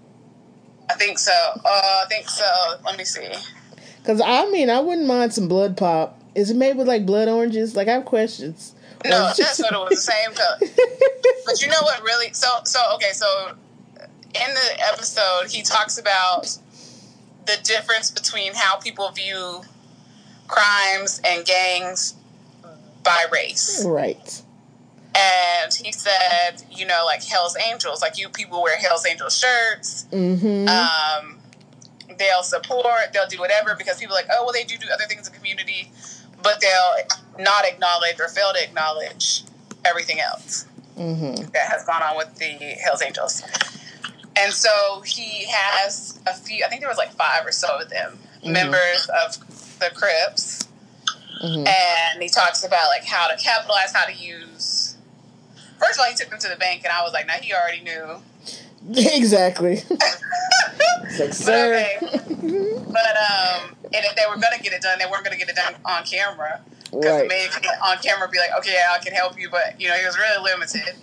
I think so. Uh, I think so. Let me see. Because, I mean, I wouldn't mind some Blood Pop. Is it made with, like, blood oranges? Like, I have questions. No, that soda was the same color. But you know what really... So, so okay, so in the episode, he talks about the difference between how people view crimes and gangs by race. Right. And he said, you know, like Hell's Angels, like you people wear Hell's Angels shirts. Mm-hmm. Um, they'll support, they'll do whatever because people are like, oh, well, they do do other things in the community, but they'll not acknowledge or fail to acknowledge everything else mm-hmm. that has gone on with the Hell's Angels. And so he has a few, I think there was like five or so of them, mm-hmm. members of the Crips, mm-hmm. and he talks about like how to capitalize, how to use. First of all, he took them to the bank, and I was like, "Now he already knew." Exactly. It's like, sir. But, okay. But um, and if they were gonna get it done, they weren't gonna get it done on camera because right. the man on camera be like, "Okay, yeah, I can help you," but you know he was really limited.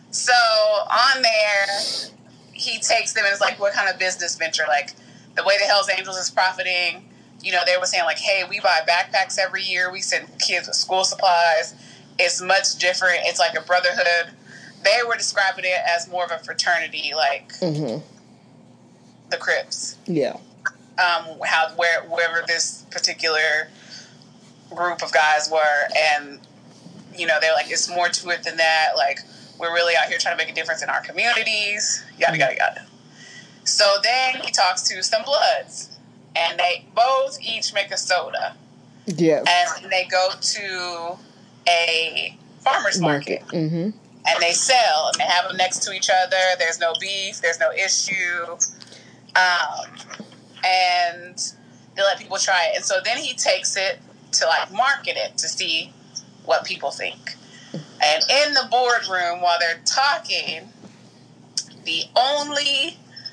So on there, he takes them and is like, what kind of business venture? Like, the way the Hells Angels is profiting, you know, they were saying, like, hey, we buy backpacks every year. We send kids with school supplies. It's much different. It's like a brotherhood. They were describing it as more of a fraternity, like mm-hmm. the Crips. Yeah. Um, how where wherever this particular group of guys were, and you know, they're like, it's more to it than that. Like, we're really out here trying to make a difference in our communities. Yada yada yada. So then he talks to some Bloods, and they both each make a soda. Yeah. And they go to a farmer's market, market. Mm-hmm. and they sell, and they have them next to each other. There's no beef. There's no issue. Um, and they let people try it. And so then he takes it to, like, market it to see what people think. And in the boardroom, while they're talking, the only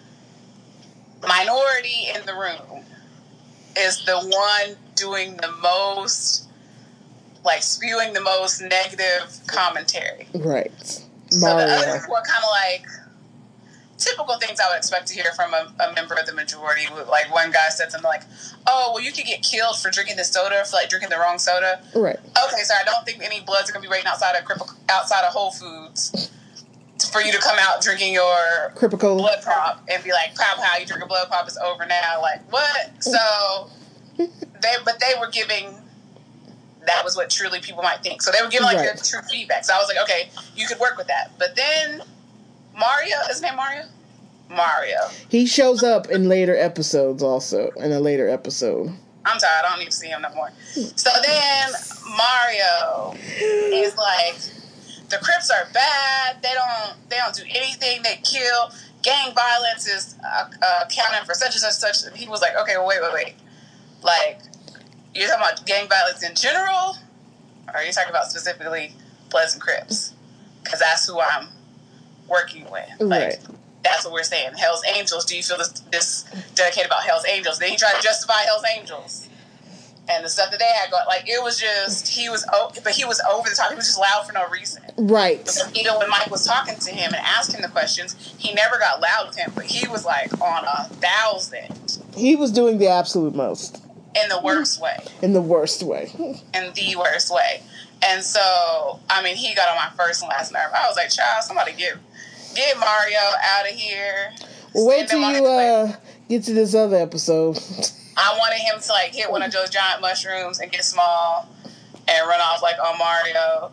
minority in the room is the one doing the most, like, spewing the most negative commentary. Right. So Mario. the others were kind of like typical things I would expect to hear from a, a member of the majority. Like, one guy said something like, oh, well, you could get killed for drinking this soda, for, like, drinking the wrong soda. Right. Okay, so I don't think any Bloods are going to be waiting outside of outside of Whole Foods for you to come out drinking your Cripicola blood pop and be like, pop, how you drink a blood pop is over now. Like, what? So, they, but they were giving, that was what truly people might think. So they were giving, like, right. their true feedback. So I was like, okay, you could work with that. But then Mario, is his name Mario? Mario. He shows up in later episodes also, in a later episode. I'm tired, I don't need to see him no more. So then Mario is like, the Crips are bad, they don't they don't do anything, they kill, gang violence is uh, uh, accounting for such and such such. And he was like, okay, well, wait, wait, wait. Like, you're talking about gang violence in general? Or are you talking about specifically Bloods and Crips? Because that's who I'm working with. Like, right. That's what we're saying. Hell's Angels. Do you feel this, this dedicated about Hell's Angels? Then he tried to justify Hell's Angels and the stuff that they had going. Like, it was just, he was, but he was over the top. He was just loud for no reason. Right. But even when Mike was talking to him and asking the questions, he never got loud with him, but he was like on a thousand. He was doing the absolute most. In the worst way. In the worst way. In the worst way. And so, I mean, he got on my first and last nerve. I was like, child, somebody get get Mario out of here. Well, wait till you uh, get to this other episode. I wanted him to, like, hit one of those giant mushrooms and get small and run off like on Mario.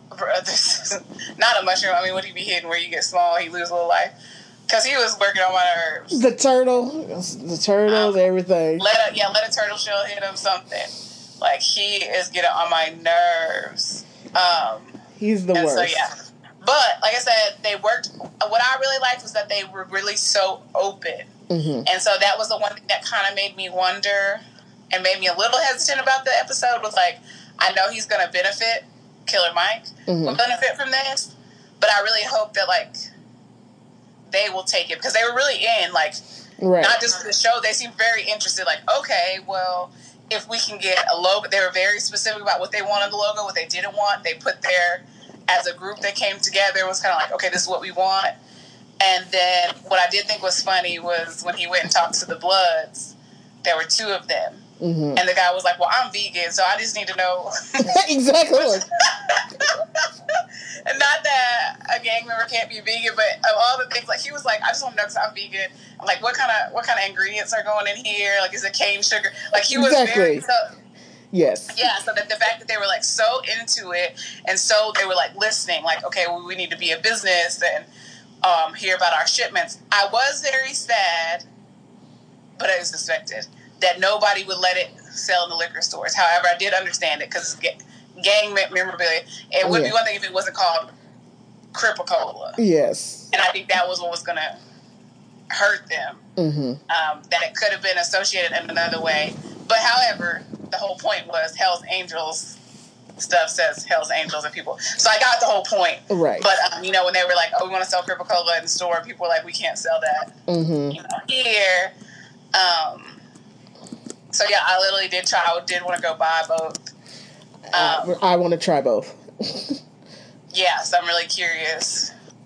Not a mushroom. I mean, would he be hitting where you get small, he lose a little life? Because he was working on my nerves. The turtle. The turtles, um, everything. Let a, yeah, let a turtle shell hit him, something. Like, he is getting on my nerves. Um, He's the and worst. So, yeah. But, like I said, they worked. What I really liked was that they were really so open. Mm-hmm. And so that was the one thing that kind of made me wonder and made me a little hesitant about the episode, was like, I know he's going to benefit, Killer Mike mm-hmm. will benefit from this, but I really hope that, like, they will take it, because they were really in, like, right. not just for the show, they seemed very interested, like, okay, well, if we can get a logo, they were very specific about what they wanted the logo, what they didn't want. They put their, as a group that came together, it was kind of like, okay, this is what we want. And then what I did think was funny was when he went and talked to the Bloods, there were two of them. Mm-hmm. And the guy was like, well, I'm vegan, so I just need to know. Exactly. And not that a gang member can't be vegan, but of all the things, like, he was like, I just want to know because I'm vegan. I'm like, what kind of what kind of ingredients are going in here? Like, is it cane sugar? Like, he was exactly. very... So, yes. Yeah, so that the fact that they were, like, so into it, and so they were, like, listening, like, okay, well, we need to be a business and um, hear about our shipments. I was very sad, but I was expected that nobody would let it sell in the liquor stores. However, I did understand it because gang memorabilia. It would yeah. be one thing if it wasn't called Cripicola. Yes. And I think that was what was going to hurt them. Mm-hmm. Um, that it could have been associated in another way. But however, the whole point was Hell's Angels stuff says Hell's Angels and people. So I got the whole point. Right. But, um, you know, when they were like, oh, we want to sell Cripicola in the store, people were like, we can't sell that mm-hmm. you know, here. Um, so, yeah, I literally did try. I did want to go buy both. Um, uh, I want to try both. Yeah, so I'm really curious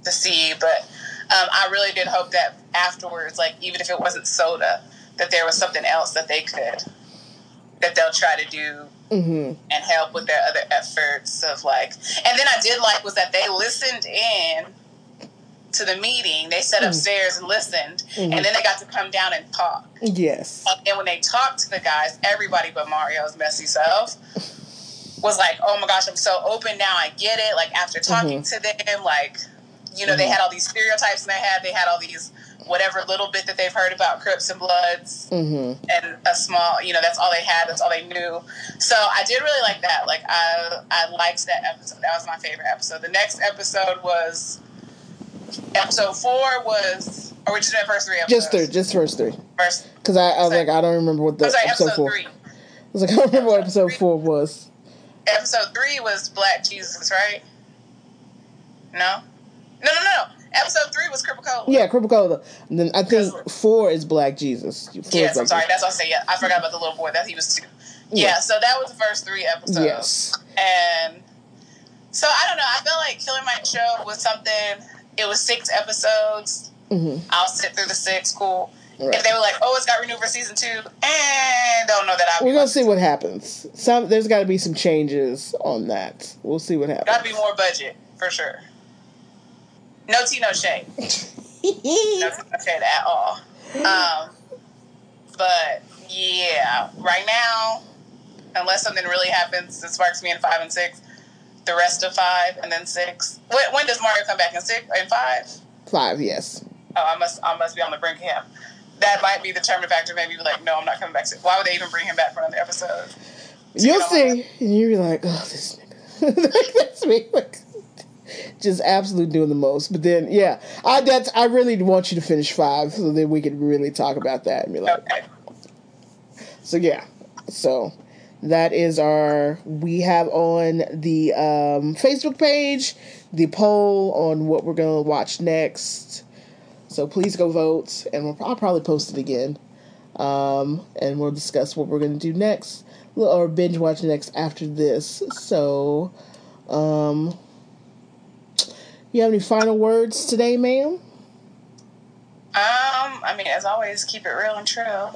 to see. But um, I really did hope that afterwards, like even if it wasn't soda, that there was something else that they could, that they'll try to do mm-hmm. and help with their other efforts of like. And then I did like was that they listened in to the meeting. They sat upstairs mm-hmm. and listened, mm-hmm. and then they got to come down and talk. Yes. And when they talked to the guys, everybody but Mario's messy self was like, "Oh my gosh, I'm so open now. I get it." Like after talking mm-hmm. to them, like you know, mm-hmm. they had all these stereotypes in their head. They had all these whatever little bit that they've heard about Crips and Bloods, mm-hmm. and a small, you know, that's all they had. That's all they knew. So I did really like that. Like I, I liked that episode. That was my favorite episode. The next episode was. Episode four was, or we just did first three episodes? Just three, just first three. First. Because I, I was like, I don't remember what the I'm sorry, episode, episode four. three. I was like, I don't remember episode what episode three. four was. Episode three was Black Jesus, right? No? No, no, no. Episode three was Cripicola. Yeah, Cripicola. And then I think four is Black Jesus. Four yes, Black I'm sorry. Jesus. That's what I say. Yeah, I forgot about the little boy. That he was two. Yeah, yeah, so that was the first three episodes. Yes. And so I don't know. I felt like Killer Mike Show was something. It was six episodes. Mm-hmm. I'll sit through the six. Cool. Right. If they were like, "Oh, it's got renewed for season two," and don't know that I'll. We're gonna see what happens. Some there's got to be some changes on that. We'll see what happens. Got to be more budget for sure. No tea, no shade. no tea, no shade at all. Um, but yeah, right now, unless something really happens that sparks me in five and six. The rest of five and then six. When, when does Mario come back in six? In five? Five, yes. Oh, I must. I must be on the brink of him. That might be the determining factor. Maybe like, no, I'm not coming back. Why would they even bring him back for another episode? So You'll you see, and you'll be like, oh, this nigga. That's me. Like, just absolutely doing the most. But then, yeah, I that's I really want you to finish five so that we can really talk about that and be like, okay. So yeah, so. That is our, we have on the um, Facebook page, the poll on what we're going to watch next. So please go vote, and we'll, I'll probably post it again. Um, and we'll discuss what we're going to do next, or binge watch next after this. So, um, you have any final words today, ma'am? Um, I mean, as always, keep it real and true.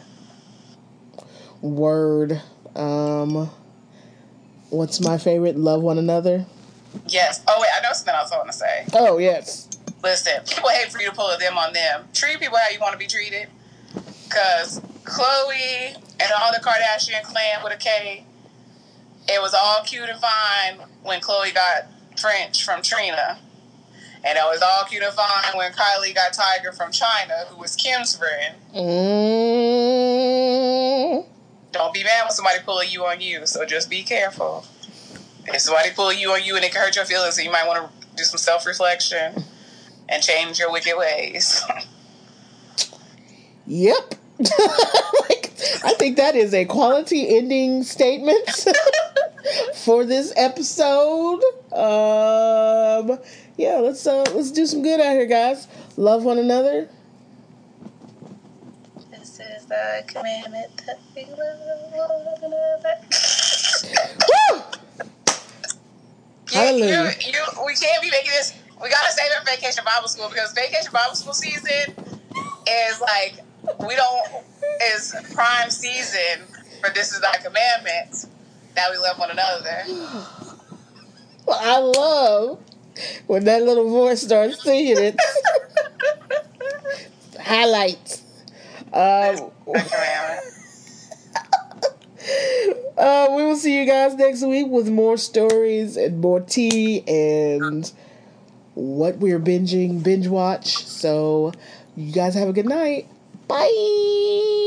Word. Um, what's my favorite? Love one another. Yes. Oh wait, I know something else I want to say. Oh yes. Listen, people hate for you to pull a them on them. Treat people how you want to be treated. Cause Khloe and all the Kardashian clan with a K, it was all cute and fine when Khloe got French from Trina, and it was all cute and fine when Kylie got Tiger from China, who was Kim's friend. Mm. Don't be mad when somebody pulling you on you, so just be careful. If somebody pulling you on you and it can hurt your feelings, so you might want to do some self-reflection and change your wicked ways. Yep. Like, I think that is a quality ending statement for this episode. Um, yeah, let's uh, let's do some good out here, guys. Love one another. The commandment that we love one another. Woo! You, you, you, we can't be making this. We gotta save it for Vacation Bible School because Vacation Bible School season is like we don't is prime season for This Is Thy Commandment that we love one another. Well, I love when that little voice starts singing it. Highlights. Um, uh, we will see you guys next week with more stories and more tea and what we're binging, binge watch. So, you guys have a good night. Bye.